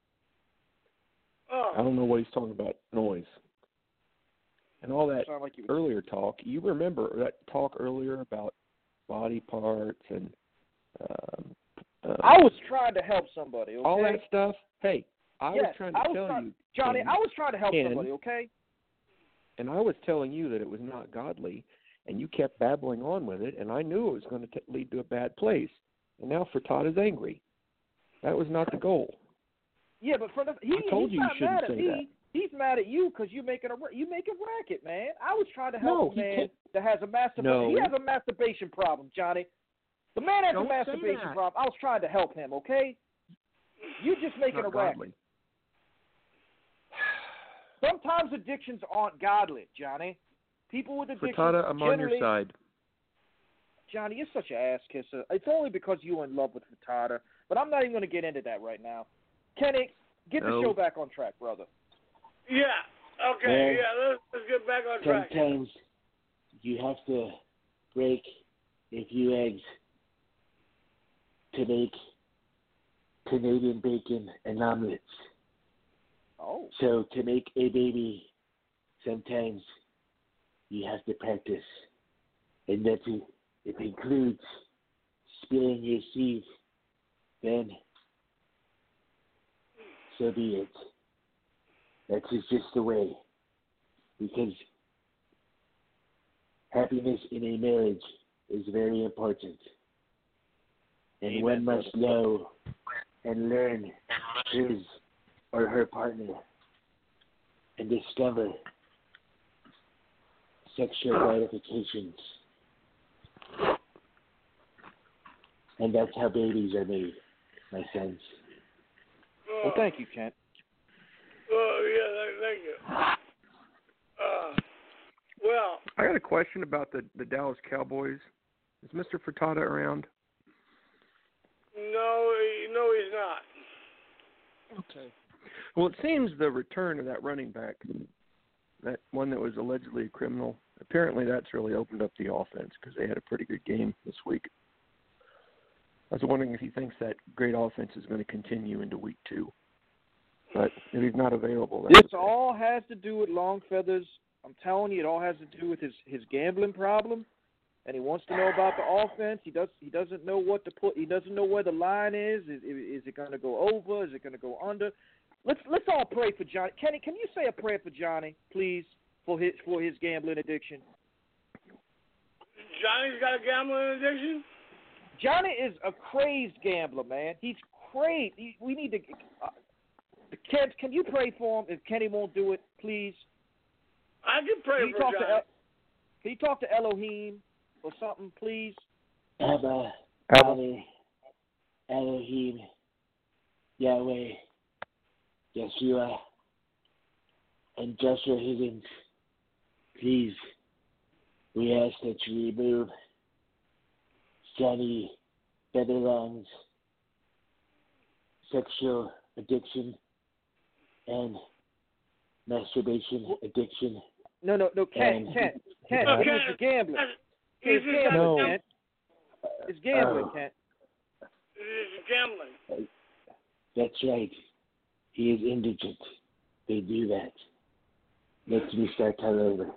Oh. I don't know what he's talking about. Noise. And all that Sound like you were earlier talk. You remember that talk earlier about body parts and um, uh, I was trying to help somebody, okay? all that stuff. Hey, I Yes, was trying to I was tell try- you, Johnny, Ken, I was trying to help Ken. somebody, okay? and I was telling you that it was not godly, and you kept babbling on with it, and I knew it was going to t- lead to a bad place. And now Furtada's angry. That was not the goal. Yeah, but for the he, I told he's you you not shouldn't mad at say me. that. He's mad at you because you making a you making racket, man. I was trying to help No, a he man can't- that has a masturbation. No. He has a masturbation problem, Johnny. The man has Don't a say masturbation that. problem. I was trying to help him, okay? You just making Not a racket. godly. Sometimes addictions aren't godly, Johnny. People with addictions Furtada, I'm on generally, your side. Johnny, you're such an ass kisser. It's only because you're in love with Furtada, but I'm not even going to get into that right now. Kenny, get No. the show back on track, brother. Yeah. Okay. Well, yeah. Let's, let's get back on track. Sometimes you have to break a few eggs to make Canadian bacon and omelets. Oh. So to make a baby, sometimes you have to practice. And that it, it includes spilling your seed. Then, so be it. That is just the way. Because happiness in a marriage is very important. And Amen, one must brother. know and learn his or her partner and discover sexual gratifications. And that's how babies are made, my sons. Oh, Well, thank you, Kent. Oh, yeah. Thank, thank you. Uh, well, I got a question about the, the Dallas Cowboys. Is Mister Furtada around? no, he- no, he's not. Okay. Well, it seems the return of that running back, that one that was allegedly a criminal, apparently that's really opened up the offense because they had a pretty good game this week. I was wondering if he thinks that great offense is going to continue into week two. But if he's not available, that's This okay. all has to do with Longfeather's. I'm telling you, it all has to do with his, his gambling problem, and he wants to know about the offense. He does. He doesn't know what to put. He doesn't know where the line is. Is, is it going to go over? Is it going to go under? Let's let's all pray for Johnny. Kenny, can you say a prayer for Johnny, please, for his for his gambling addiction? Johnny's got a gambling addiction? Johnny is a crazed gambler, man. He's crazed. He, we need to. Uh, Kent, can you pray for him if Kenny won't do it, please? I can pray Can you for talk to Johnny. El- Can you talk to Elohim or something, please? Abba, Abba. Father, Elohim, Yahweh, Yeshua, and Joshua Higgins, please, we ask that you remove Johnny Featherlong's sexual addiction and masturbation addiction. No, no, no, Kent, And- Kent, Kent, No, he's Kent, a gambler. He's He's just gambling, No. Kent. It's gambling, Oh, Kent. It's gambling. that's right. He is indigent. They do that. Let me start all over.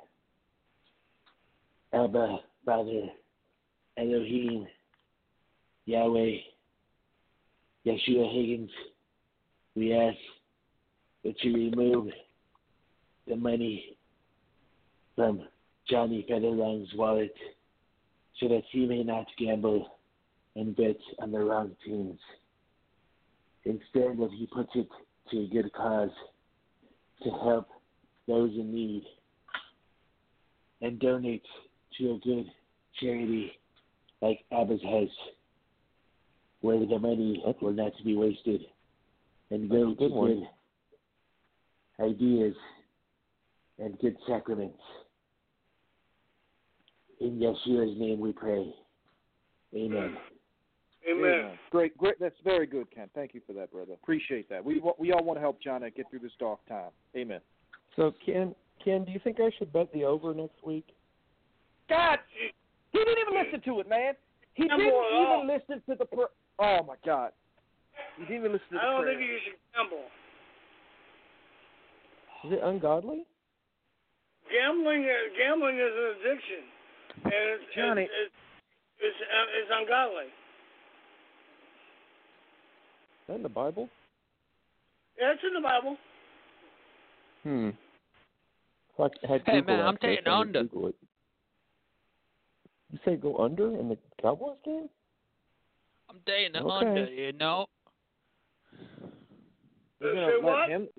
Abba, Father, Elohim, Yahweh, Yeshua Higgins, we ask that you remove the money from Johnny Featherlong's wallet so that he may not gamble and bet on the wrong teams. Instead, that he puts it to a good cause to help those in need and donate to a good charity like Abba's House, where the money will not be wasted and go That's a to good one. good ideas and good sacraments. In Yeshua's name we pray. Amen. Amen. Great, great. That's very good, Kent. Thank you for that, brother. Appreciate that. We wa- we all want to help John get through this dark time. Amen. So, Ken, Ken, do you think I should bet the over next week? God, he didn't even listen to it, man. He Gamble didn't at all. even listen to the prayer. Oh my God, he didn't even listen to the I don't prayer. think you should gamble. Is it ungodly? Gambling, uh, gambling is an addiction, and it's Johnny. it's it's, it's, uh, it's ungodly. Is that in the Bible? Yeah, it's in the Bible. Hmm. If I had Hey, Google man, I'm access, taking I would under. Google it. You say go under in the Cowboys game? I'm dating the Okay. under, you know. You're Say gonna let what? him.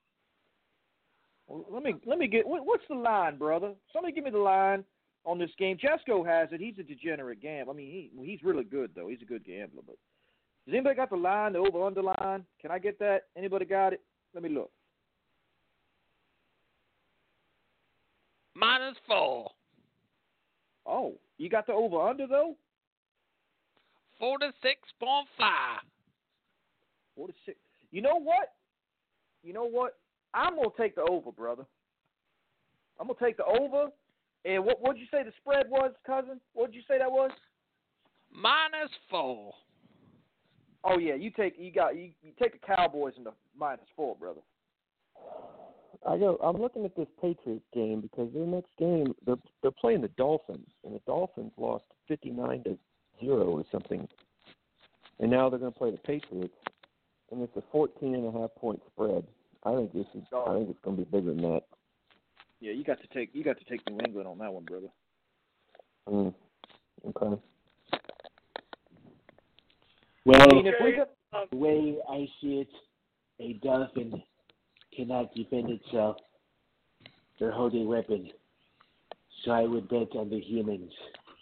Well, let me let me get what, what's the line, brother? Somebody give me the line on this game. Jesco has it. He's a degenerate gambler. I mean, he well, he's really good though. He's a good gambler. But does anybody got the line, the over under line? Can I get that? Anybody got it? Let me look. Minus four. Oh, you got the over under though? Forty-six point five. Forty-six. You know what? You know what? I'm gonna take the over, brother. I'm gonna take the over. And what what'd you say the spread was, cousin? What'd you say that was? Minus four. Oh yeah, you take you got you, you take the Cowboys in the minus four, brother. I go. I'm looking at this Patriots game because their next game they're they're playing the Dolphins, and the Dolphins lost fifty-nine to zero or something, and now they're going to play the Patriots, and it's a fourteen and a half point spread. I think this is. I think it's going to be bigger than that. Yeah, you got to take you got to take New England on that one, brother. Mm. Okay. Well, I mean, if we got, the way I see it, a dolphin cannot defend itself. They're holding weapons. So I would bet on the humans.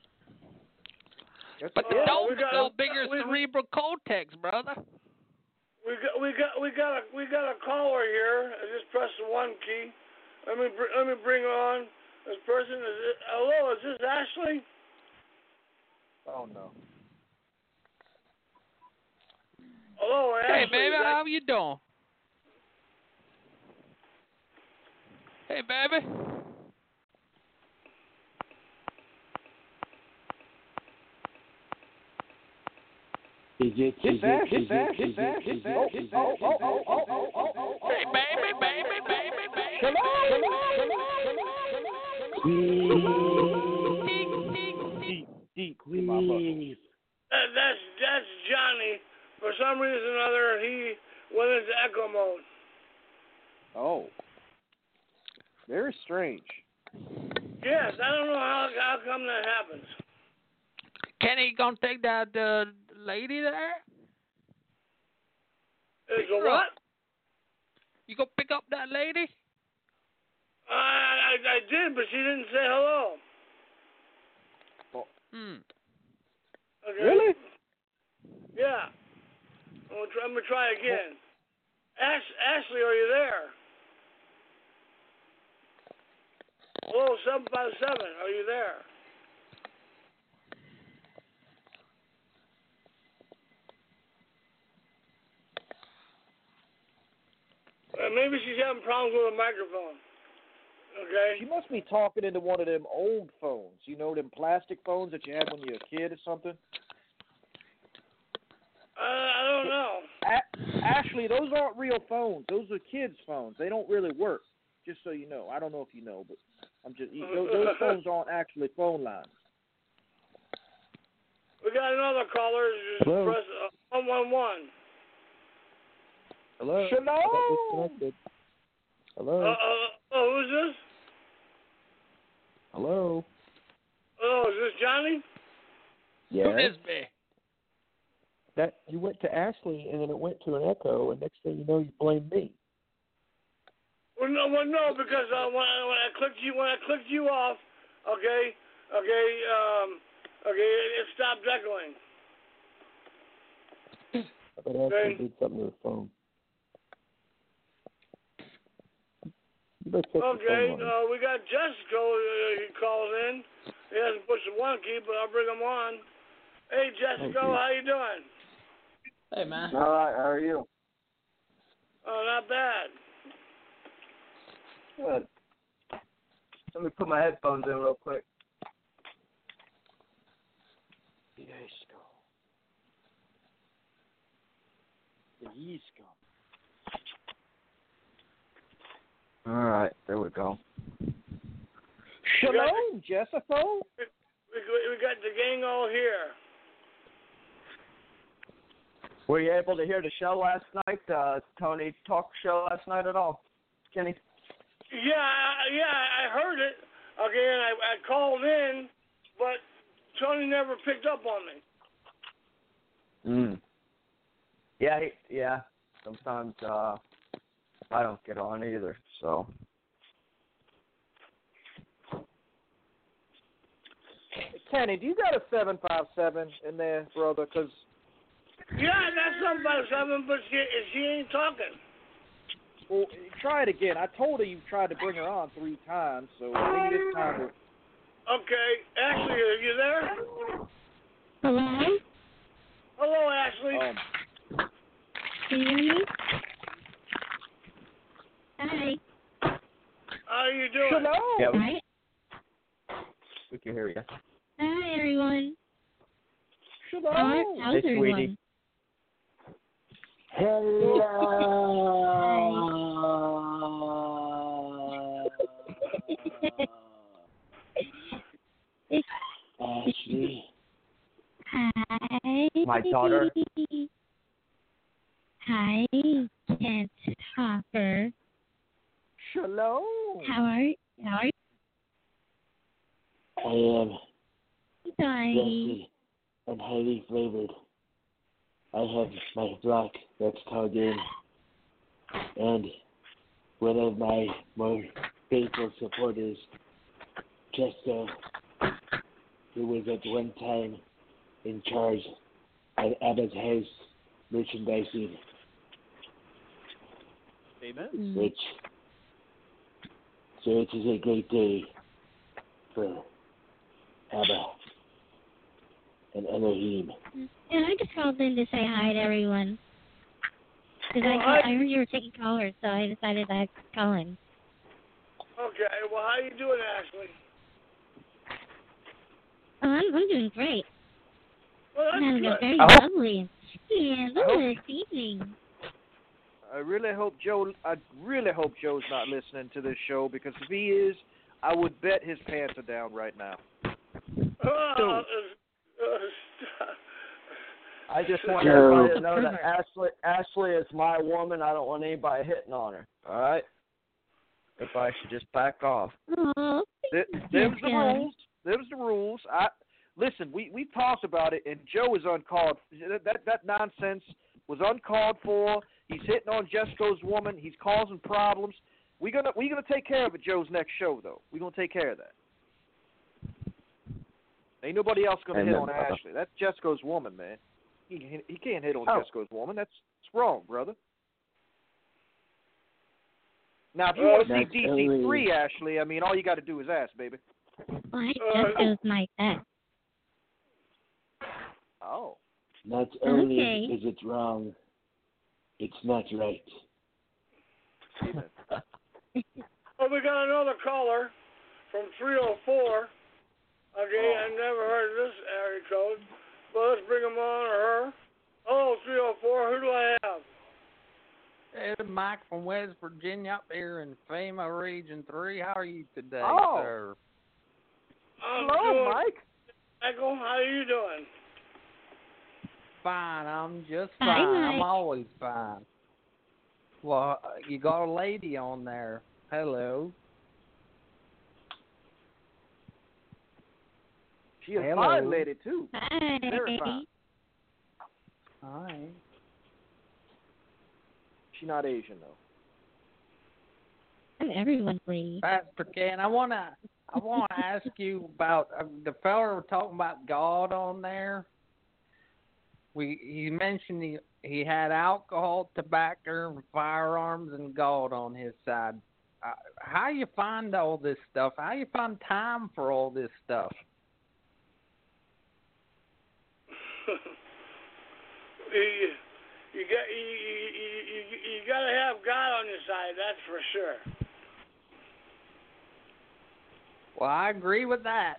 But the Uh, we Dolphins got- got bigger we- cerebral cortex, brother. We got we got we got a we got a caller here. I just pressed the one key. Let me br- let me bring on this person. Is it, hello, is this Ashley? oh no. Hello, Ashley. Hey, baby, Is that- how you doing? Hey, baby. Is it? Is It's it? Ash, Is it's it? Ash, Is it's it? Ash, Is it's it? Ash, Is it's Ash, it? oh, oh, oh, oh, oh, oh, oh. Hey, baby, baby, baby, baby. Come on, come on, come on, come on. Deep, deep in my buckle. Queen. that, that's that's Johnny. For some reason or other, he went into echo mode. Oh. Very strange. Yes, I don't know how how come that happens. Kenny gonna take that uh, lady there? Is a what? You go pick up that lady? I, I I did, but she didn't say hello. Hmm. Okay. Really? Yeah. I'm gonna try, I'm gonna try again. Ash, Ashley, are you there? Hello, seven five seven. Are you there? Uh, maybe she's having problems with a microphone. Okay. She must be talking into one of them old phones. You know, them plastic phones that you had when you were a kid or something? Uh, I don't know. A- Ashley, those aren't real phones. Those are kids' phones. They don't really work, just so you know. I don't know if you know, but I'm just those, those phones aren't actually phone lines. We got another caller. Just Hello? press uh, one one one. Hello? Shalom! I got disconnected. Hello? Uh, uh, oh, who's this? Hello? Oh, is this Johnny? Who Yeah. is me? That you went to Ashley and then it went to an echo, and next thing you know, you blame me. Well, no, well, no, because uh, when, I, when I clicked you, when I clicked you off, okay, okay, um, okay, it, it stopped echoing. I bet Ashley Okay. did something to the phone. You better check Okay, your phone line. uh, we got Jessica. Uh, he calls in. He hasn't pushed the one key, but I'll bring him on. Hey, Jessica, Okay. how you doing? Hey, man. All right, how are you? Oh, not bad. Good. Let me put my headphones in real quick. Yes, go. Yes, go. All right, there we go. Shalom, Jessica. We, we, we got the gang all here. Were you able to hear the show last night, uh, Tony talk show last night at all, Kenny? Yeah, I, yeah, I heard it. Okay, and I, I called in, but Tony never picked up on me. Mm. Yeah, he, yeah. Sometimes uh, I don't get on either, so. Kenny, do you got a seven five seven in there, brother? Because Yeah, that's something about something, but she, she ain't talking. well, try it again. I told her you tried to bring her on three times, so maybe this time will. Okay, Ashley, are you there? Hello? Hello, Ashley. Um, Can you hear me? Hi. How are you doing? Shalom. Yeah, we, Hi. we can hear you. Hi, everyone. Shalom. How, how's Hey, everyone? sweetie. Ashley. Hi. My daughter. Hi, Kent Hopper. Shalom. How are how are you? I am Hi. zesty and highly flavored. I have my block that's called in, and one of my more faithful supporters, Chesto, who was at one time in charge of Abba's House merchandising, Amen. which, so it is a great day for Abba and Elohim. And I just called in to say hi to everyone. Because Well, I, hi. I heard you were taking callers, so I decided I'd call in. Okay, well, how you doing, Ashley? Oh, I'm, I'm doing great. Well, I'm that's having a good. very I hope- lovely and I hope- fabulous evening. I really hope Joe. I really hope Joe's not listening to this show, because if he is, I would bet his pants are down right now. Uh, uh, uh, I just want Joe. everybody to know that Ashley Ashley is my woman. I don't want anybody hitting on her. All right? Everybody should just back off. Oh, Th- Them's the Yeah. rules. Them's the rules. I listen. We we talked about it, and Joe is uncalled. That that, that nonsense was uncalled for. He's hitting on Jesco's woman. He's causing problems. We're gonna we're gonna take care of it, Joe's next show, though. We're gonna take care of that. Ain't nobody else gonna And hit then, on uh, Ashley. That's Jesco's woman, man. He can- he can't hit on Oh. Jesco's woman. That's it's wrong, brother. Now, if you Oh, want to see that's D C only- three, Ashley, I mean, all you got to do is ask, baby. Why Uh, just goes like that? Oh. Not only Okay. is it wrong, it's not right. Amen. Oh, we got another caller from three oh four. Okay, Oh. I never heard of this area code. Well, let's bring him on or her. Oh, three oh four, who do I have? It's Mike from West Virginia up here in FEMA Region three. How are you today, Oh. sir? I'm Hello, doing, Mike. Michael, how are you doing? Fine. I'm just Hi, fine. I'm Mike. always fine. Well, uh, you got a lady on there. Hello. She a Hello. fine lady, too. Hi. Very fine. Hi. She's not Asian, though. And everyone, please. Pastor Ken, I wanna, I wanna ask you about uh, the fella we're talking about God on there. We he mentioned he he had alcohol, tobacco, and firearms, and God on his side. Uh, how you find all this stuff? How you find time for all this stuff? you, you got you, you, you, you, you got to have God on your side, that's for sure. Well, I agree with that.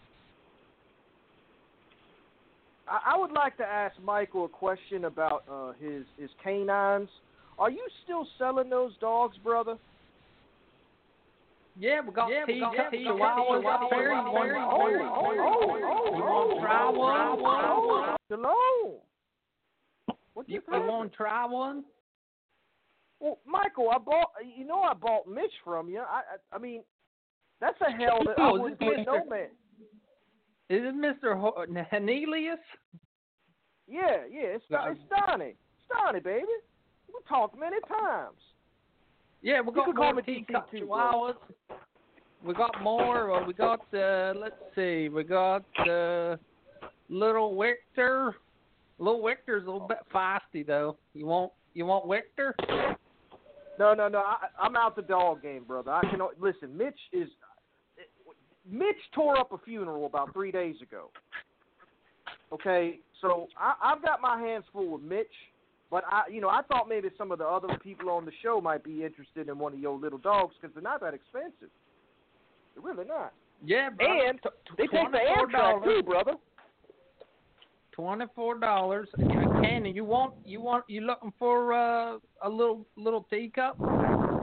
I, I would like to ask Michael a question about uh, his his canines. Are you still selling those dogs, brother? Yeah, we got Yeah, we got teacup teacup chihuahuas chihuahuas up there. You up want, there. you Oh, want, oh, oh, you oh, want to try oh, one? Shalom. What You, just you happened? want to try one? Well, Michael, I bought. You know, I bought Mitch from you. I, I, I mean, that's a hell that I Oh, is wouldn't this put no Mister man. Is it Mister Ho- Cornelius? Yeah, yeah, it's, it's Donnie. It's Donnie, baby. We talked many times. Yeah, we You got can call more me T C teacup too, bro. chihuahuas. We got more. Uh, we got, uh, let's see, we got uh, Little Victor. Little Victor's a little bit feisty, though. You want you want Victor? No, no, no. I, I'm out the dog game, brother. I can listen. Mitch is. Mitch tore up a funeral about three days ago. Okay, so I, I've got my hands full with Mitch, but I, you know, I thought maybe some of the other people on the show might be interested in one of your little dogs because they're not that expensive. They're really not. Yeah, brother. And they take the Amtrak too, brother. Twenty-four dollars. Kenny, you want you want you looking for uh, a little little teacup? No,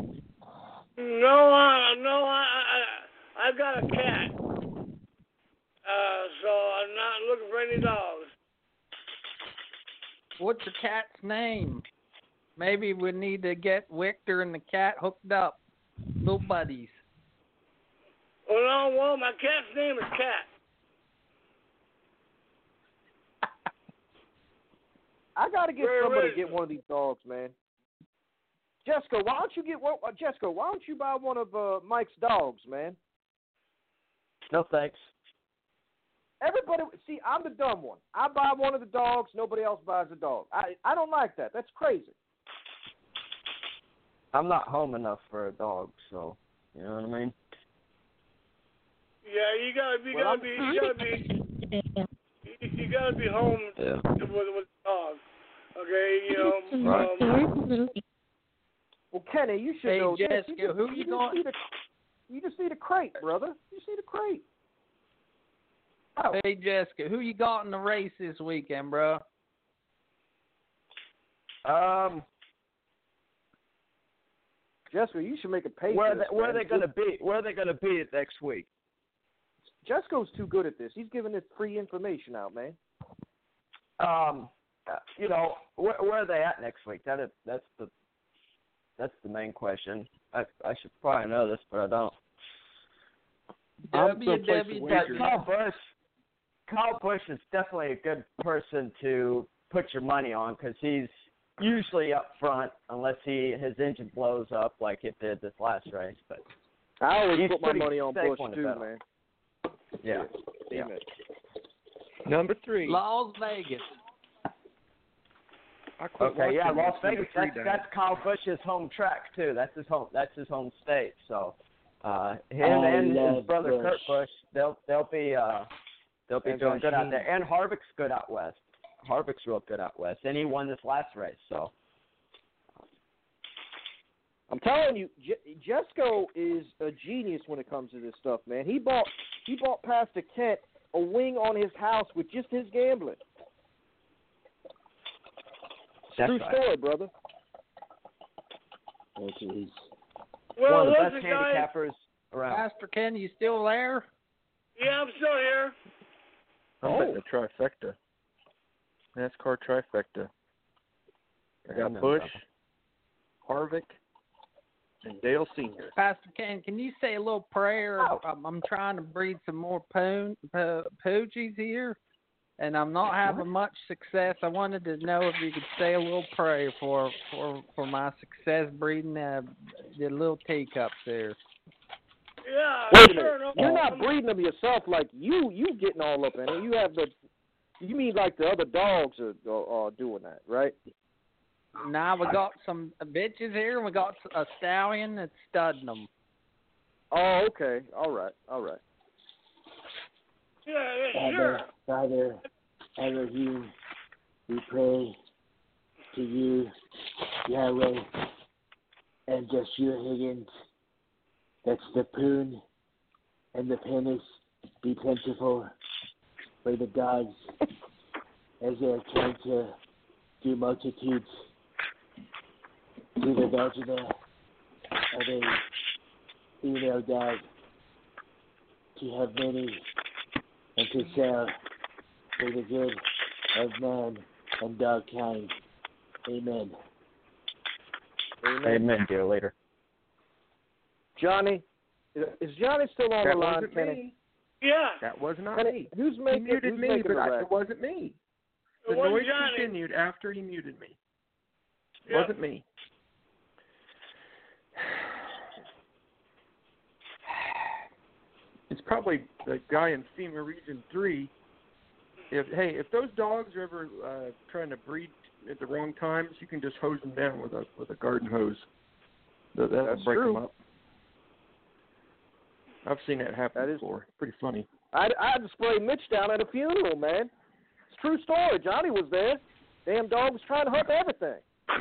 uh, no, I, I, I got a cat. Uh, so I'm not looking for any dogs. What's your cat's name? Maybe we need to get Victor and the cat hooked up, little buddies. Well, no, well, my cat's name is Cat. I gotta get Very somebody to original. get one of these dogs, man. Jessica, why don't you get one? Uh, Jessica, why don't you buy one of uh, Mike's dogs, man? No thanks. Everybody, see, I'm the dumb one. I buy one of the dogs. Nobody else buys a dog. I I don't like that. That's crazy. I'm not home enough for a dog, so you know what I mean. Yeah, you gotta be, you Well, gotta be, you gotta be, you, you gotta be home Yeah. with with the dog. Okay, you know. Right. Um, Well, Kenny, you should Hey, know this. Jessica, you just, who you you just going- Need a, you just need a crate, brother. You just need a crate. Oh. Hey Jessica, who you got in the race this weekend, bro? Um, Jessica, you should make a pay where for they, this, where man. they gonna be? Where are they gonna be next week? Jessica's too good at this. He's giving this free information out, man. Um, uh, you know, where, where are they at next week? That is, that's the that's the main question. I I should probably know this, but I don't. I'm W gonna place a W Yeah, wager. Kyle Busch. Kyle Busch is definitely a good person to put your money on because he's usually up front unless he his engine blows up like it did this last race. But I always he's put my pretty money on safe Bush on the too, pedal. man. Yeah. Yeah. Amen. Number three. Las Vegas. I quit Okay, yeah, watching Las this Vegas. number That's three that's Kyle Busch's home track too. That's his home. That's his home state. So, uh, him I and his love brother Busch. Kurt Busch, they'll they'll be uh, they'll be And doing good out Gene. there. And Harvick's good out west. Harvick's real good out west, and he won this last race. So, I'm telling you, Je- Jesco is a genius when it comes to this stuff, man. He bought he bought Pastor Kent a wing on his house with just his gambling. that's True right. story, brother. Which is Well, One of the listen, best guys. handicappers around. Pastor Ken, you still there? Yeah, I'm still here. I'm Oh. betting the trifecta. NASCAR trifecta. I got Amen, Bush, brother. Harvick, and Dale Senior Pastor Ken, can you say a little prayer? Oh. I'm, I'm trying to breed some more poon, po, poogies here, and I'm not having much success. I wanted to know if you could say a little prayer for for, for my success breeding uh, the little teacups there. Yeah, Wait a sure. minute. No You're not problem. breeding them yourself like you you getting all up in it. You have the you mean like the other dogs are, are, are doing that, right? Now we got some bitches here, and we got a stallion that's studding them. Oh, okay. All right. All right. Yeah, yeah, sure. Father, Father Elohim, we pray to you, Yahweh, and Joshua Higgins, that the poon and the penis be plentiful for the dogs as they are trying to do multitudes through the vagina of a female dog to have many and to sell for the good of man and dog kind. Amen. Amen. Amen, dear leader. Johnny, is Johnny still on That the line, wasn't Kenny? me. Yeah, That was not Kenny, me. who's He making muted who's me, making but the I, racket? it wasn't me. it The wasn't noise Johnny. continued after he muted me. It Yep. wasn't me. It's probably the guy in FEMA Region three. If hey, if those dogs are ever uh, trying to breed at the wrong times, you can just hose them down with a with a garden hose. That, that'll That's break true. them up. I've seen that happen That is- before. Pretty funny. I, I had to spray Mitch down at a funeral, man. It's a true story. Johnny was there. Damn dog was trying to hump everything.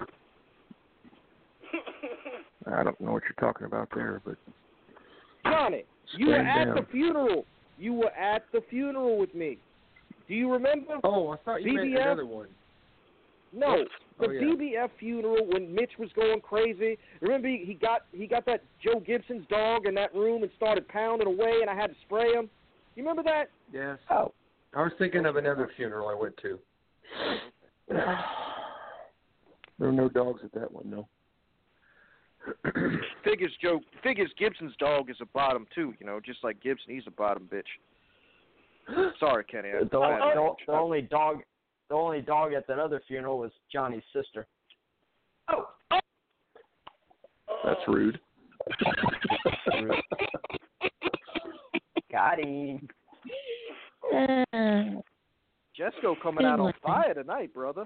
I don't know what you're talking about there, but Johnny, you were Stand at down. the funeral. You were at the funeral with me. Do you remember? oh, I thought you B B meant F? another one. No, the Oh, yeah. B B F funeral when Mitch was going crazy. Remember he, he got he got that Joe Gibson's dog in that room and started pounding away, and I had to spray him. You remember that? Yes. Oh, I was thinking of another funeral I went to. There were no dogs at that one, though. Figures Joe figures Gibson's dog is a bottom too. You know, just like Gibson, he's a bottom bitch. Sorry, Kenny. I, the, I, only, the, the only dog, the only dog at that other funeral was Johnny's sister. oh, oh. That's rude. Got him. Uh, Jesco coming Good out on one. fire tonight, brother.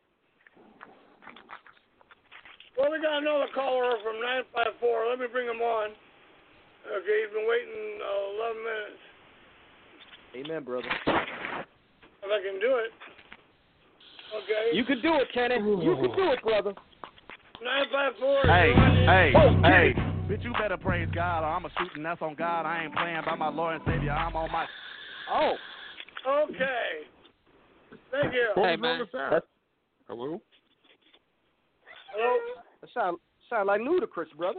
Well, we got another caller from nine five four. Let me bring him on. Okay, he's been waiting uh, eleven minutes. Amen, brother. If I can do it. Okay. You can do it, Kenny. You can do it, brother. nine five four. Hey, hey, Oh, hey. Bitch, you better praise God or I'm a shooting. That's on God. I ain't playing by my Lord and Savior. I'm on my... Oh, Okay. Thank you. What Hey, was man. wrong with that? That's- Hello? Hello? that sound sound like ludicrous, brother.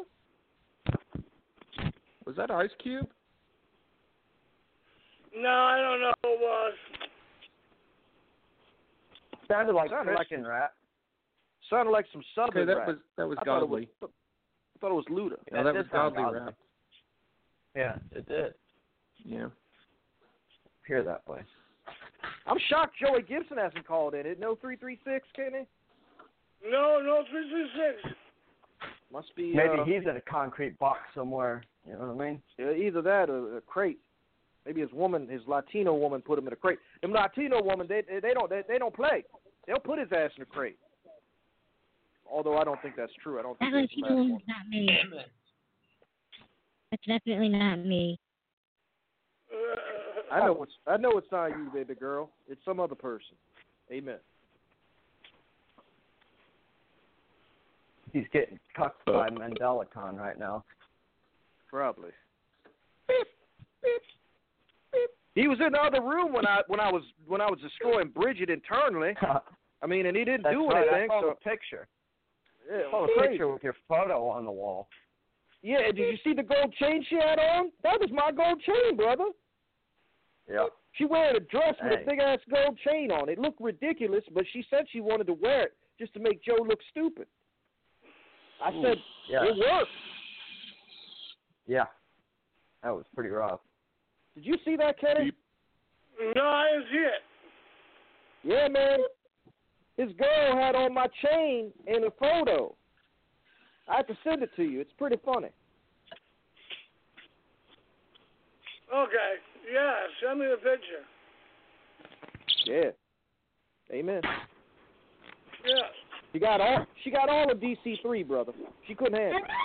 Was that Ice Cube? No, I don't know who it was. Sounded like Sounded like Christian rap. Sounded like some southern Okay, that rap. was that was I thought it godly. was, I thought it was Luda. No, that That was did sound godly godly. rap. Yeah, it did. Yeah. Appear that way. I'm shocked Joey Gibson hasn't called in. It no three three six, Kenny. No, no three three six. Must be Maybe uh, he's in a concrete box somewhere. You know what I mean? either that or a crate. Maybe his woman, his Latino woman, put him in a crate. Them Latino women, they they don't they, they don't play. They'll put his ass in a crate. Although I don't think that's true. I don't think That that's the last Latino one. woman's not me. That's definitely not me. I know it's I know it's not you, baby girl. It's some other person. Amen. He's getting cucked by MandelaCon right now. Probably. He was in the other room when I when I was when I was destroying Bridget internally. I mean, and he didn't That's do right. anything. I saw So the picture. yeah, I saw it was a crazy. picture with your photo on the wall. Yeah, did you see the gold chain she had on? That was my gold chain, brother. Yeah. She wearing a dress with Hey. a big ass gold chain on. It looked ridiculous, but she said she wanted to wear it just to make Joe look stupid. I Ooh, said yeah. it worked. Yeah. That was pretty rough. Did you see that, Kenny? No, I didn't see it. Yeah, man. His girl had on my chain in a photo. I have to send it to you. It's pretty funny. Okay. Yeah, send me the picture. Yeah. Amen. Yeah. She got all she got all of D C three, brother. She couldn't handle it.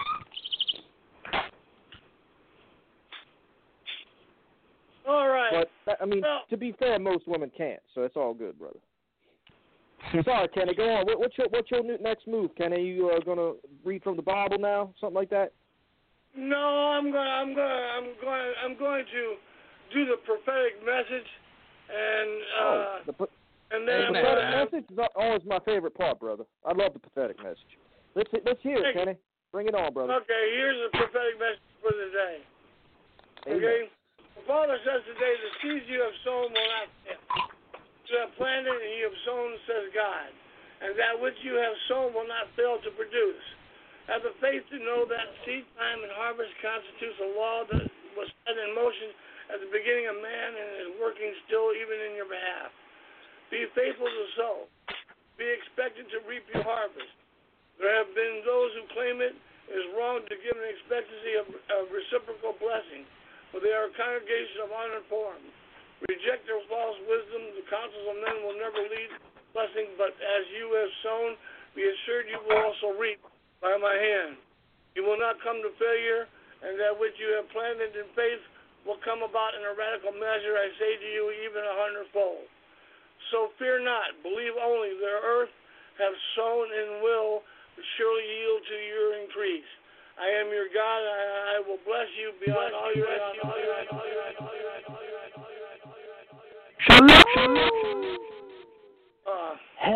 All right. But that- I mean, Well- to be fair, most women can't, so it's all good, brother. Sorry, Kenny. Go on. What, what's your what's your new- next move, Kenny? You uh, gonna read from the Bible now, something like that? No, I'm gonna, I'm gonna, I'm going, I'm going to do the prophetic message, and uh, oh, the, pro- and the then I'm prophetic gonna, message is al- always my favorite part, brother. I love the prophetic message. Let's let's hear it, Thank you. Kenny. Bring it on, brother. Okay, here's the prophetic message for the day. Amen. Okay, the Father says today, the seeds you have sown will not fail. You have planted and you have sown, says God, and that which you have sown will not fail to produce. Have the faith to know that seed time and harvest constitutes a law that was set in motion at the beginning of man and is working still even in your behalf. Be faithful to sow. Be expected to reap your harvest. There have been those who claim it is wrong to give an expectancy of, of reciprocal blessing, for they are a congregation of uninformed. Reject their false wisdom. The counsels of men will never lead blessing, but as you have sown, be assured you will also reap by my hand. You will not come to failure, and that which you have planted in faith will come about in a radical measure, I say to you, even a hundredfold. So fear not, believe only. The earth have sown and will surely yield to your increase. I am your God, and I will bless you beyond all your Shalom, shalom. uh,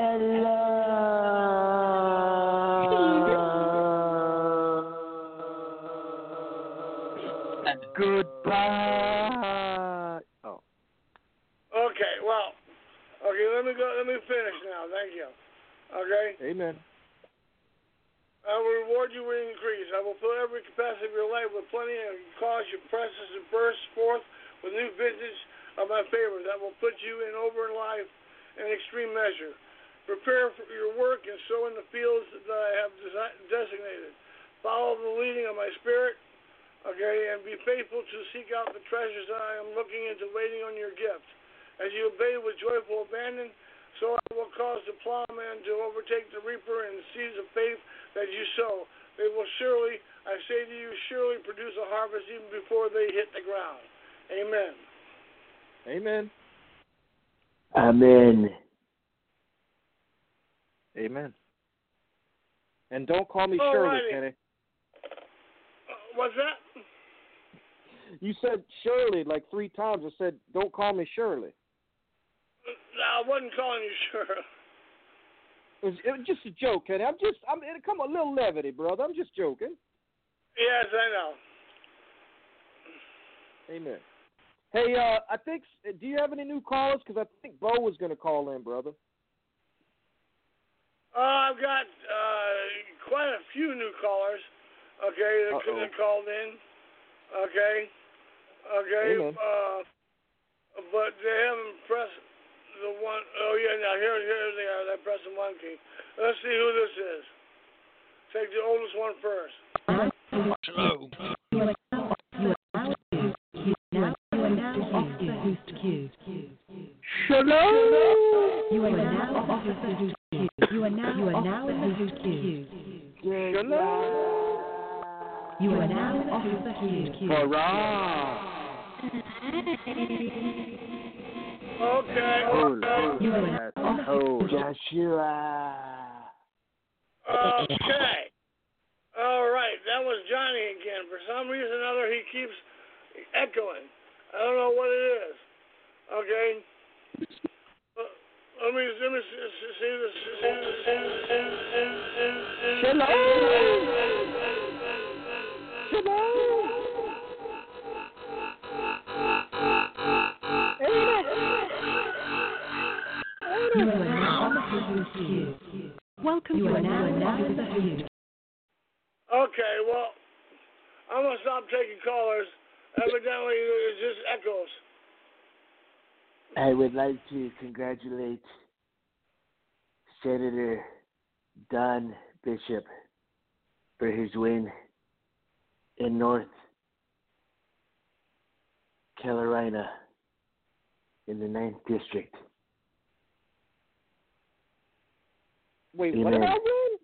Goodbye. Oh. Okay, well, okay, let me go, let me finish now, thank you. Okay? Amen. I will reward you with increase. I will fill every capacity of your life with plenty and cause your presence to burst forth with new vintage of my favor that will put you in over life in extreme measure. Prepare for your work and sow in the fields that I have desi- designated. Follow the leading of my spirit, okay, and be faithful to seek out the treasures that I am looking into waiting on your gift. As you obey with joyful abandon, so I will cause the plowman to overtake the reaper and the seeds of faith that you sow. They will surely, I say to you, surely produce a harvest even before they hit the ground. Amen. Amen. Amen. Amen. And don't call me All Shirley, righty. Kenny. Uh, what's that? You said Shirley like three times. I said, don't call me Shirley. I wasn't calling you Shirley. It was, it was just a joke, Kenny. I'm just, I'm, it come a little levity, brother. I'm just joking. Yes, I know. Amen. Hey, uh, I think, do you have any new callers? Because I think Bo was going to call in, brother. Uh, I've got uh, quite a few new callers, okay, that could have called in, okay, okay, Amen. uh, but they haven't pressed the one, oh yeah, now here, here they are, they're pressing one key. Let's see who this is. Take the oldest one first. Hello. You are now, you are now, you are now off the boost queue. Shalom. You are now off the boost queue. You are now, you are now in the boost queue. Shalom. You are now off the queue. Hurrah. Okay. Oh, You are now off the oh, boost queue. Joshua. Okay. All right. That was Johnny again. For some reason or another, he keeps echoing. I don't know what it is. Okay. Uh, let me let me see, see this. Shalom. Shalom. You are now on the boost queue. Welcome you to are now in the queue. Okay, well, I'm going to stop taking callers. Evidently, it just echoes. I would like to congratulate Senator Don Bishop for his win in North Carolina in the ninth District. Wait, Amen. what did I win?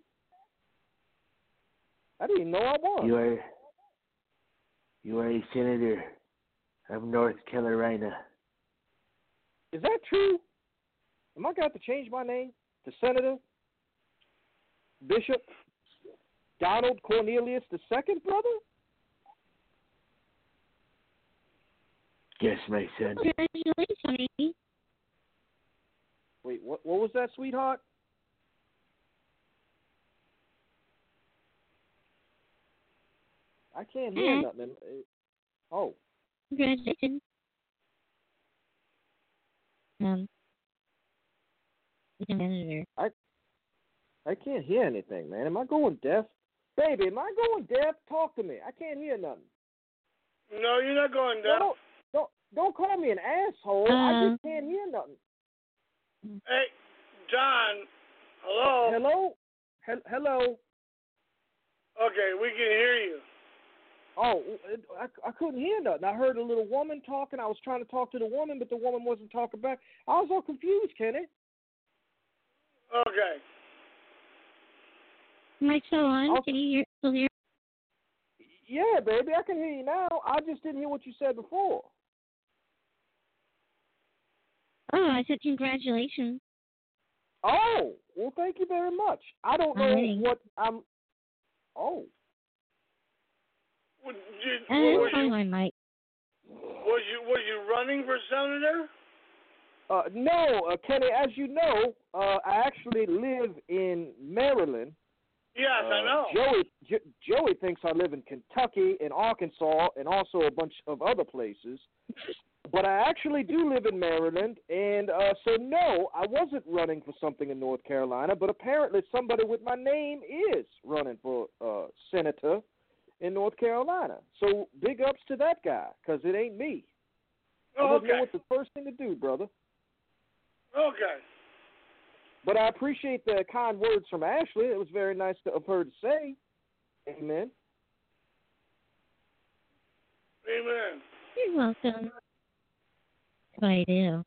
I didn't even know I won. You are, you are a senator of North Carolina. Is that true? Am I going to have to change my name to Senator Bishop Donald Cornelius the Second, brother? Yes, my son. Congratulations. Wait, what? What was that, sweetheart? I can't hear Hi. nothing. Oh. Congratulations. Um, senator. I I can't hear anything, man. Am I going deaf? Baby, am I going deaf? Talk to me. I can't hear nothing. No, you're not going deaf. Don't, don't, don't call me an asshole. Uh, I just can't hear nothing. Hey, John, hello? Hello? He- hello? Okay, we can hear you. Oh, it, I, I couldn't hear nothing. I heard a little woman talking. I was trying to talk to the woman, but the woman wasn't talking back. I was all confused, Kenny. Okay. Am I still on? I'll- Can you hear, still hear? Yeah, baby, I can hear you now. I just didn't hear what you said before. Oh, I said congratulations. Oh, well, thank you very much. I don't know Alrighty. what I'm. Oh. Would you, Uh, was, that's on you, my mic. was you was you running for senator? Uh, no, uh, Kenny, as you know, uh, I actually live in Maryland. Yes, uh, I know. Joey, J- Joey thinks I live in Kentucky and Arkansas and also a bunch of other places. But I actually do live in Maryland, and uh, so no, I wasn't running for something in North Carolina, but apparently somebody with my name is running for uh, senator in North Carolina. So big ups to that guy, because it ain't me. I Oh, wouldn't know okay. what the first thing to do, brother. Okay. But I appreciate the kind words from Ashley. It was very nice to, of her to say. Amen. Amen. You're welcome. That's what I do.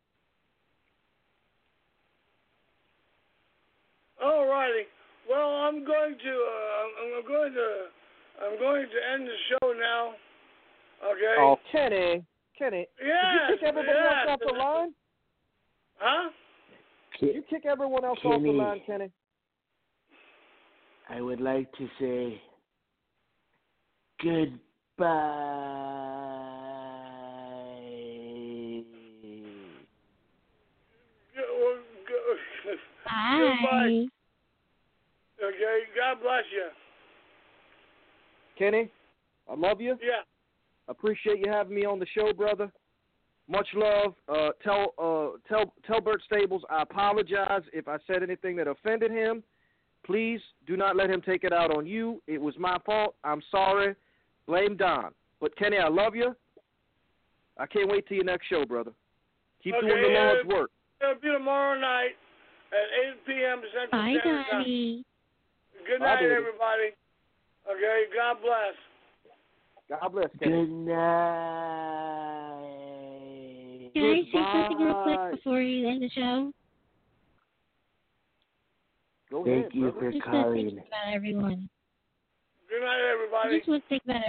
All righty. Well, I'm going to uh, I'm going to I'm going to end the show now. Okay. Oh, Kenny, Kenny, Yes, did you kick everybody yes. else off the line? Huh? Did you kick everyone else off the Kenny. line, Kenny? I would like to say goodbye. Go- well, go- Bye. Okay. God bless you. Kenny, I love you. Yeah. Appreciate you having me on the show, brother. Much love. Uh, tell uh, tell tell Bert Stables I apologize if I said anything that offended him. Please do not let him take it out on you. It was my fault. I'm sorry. Blame Don. But Kenny, I love you. I can't wait till your next show, brother. Keep Okay, doing the uh, Lord's work. It'll be tomorrow night at eight p.m. Central Bye, Standard Time. Daddy. Good Bye, night, baby. everybody. Okay, God bless. God bless, Kenny. Good night. Can I say something real Goodbye. quick before you end the show? Go Thank ahead, you brother. for Just want to calling. think about everyone. Good night, I everybody. just want to think about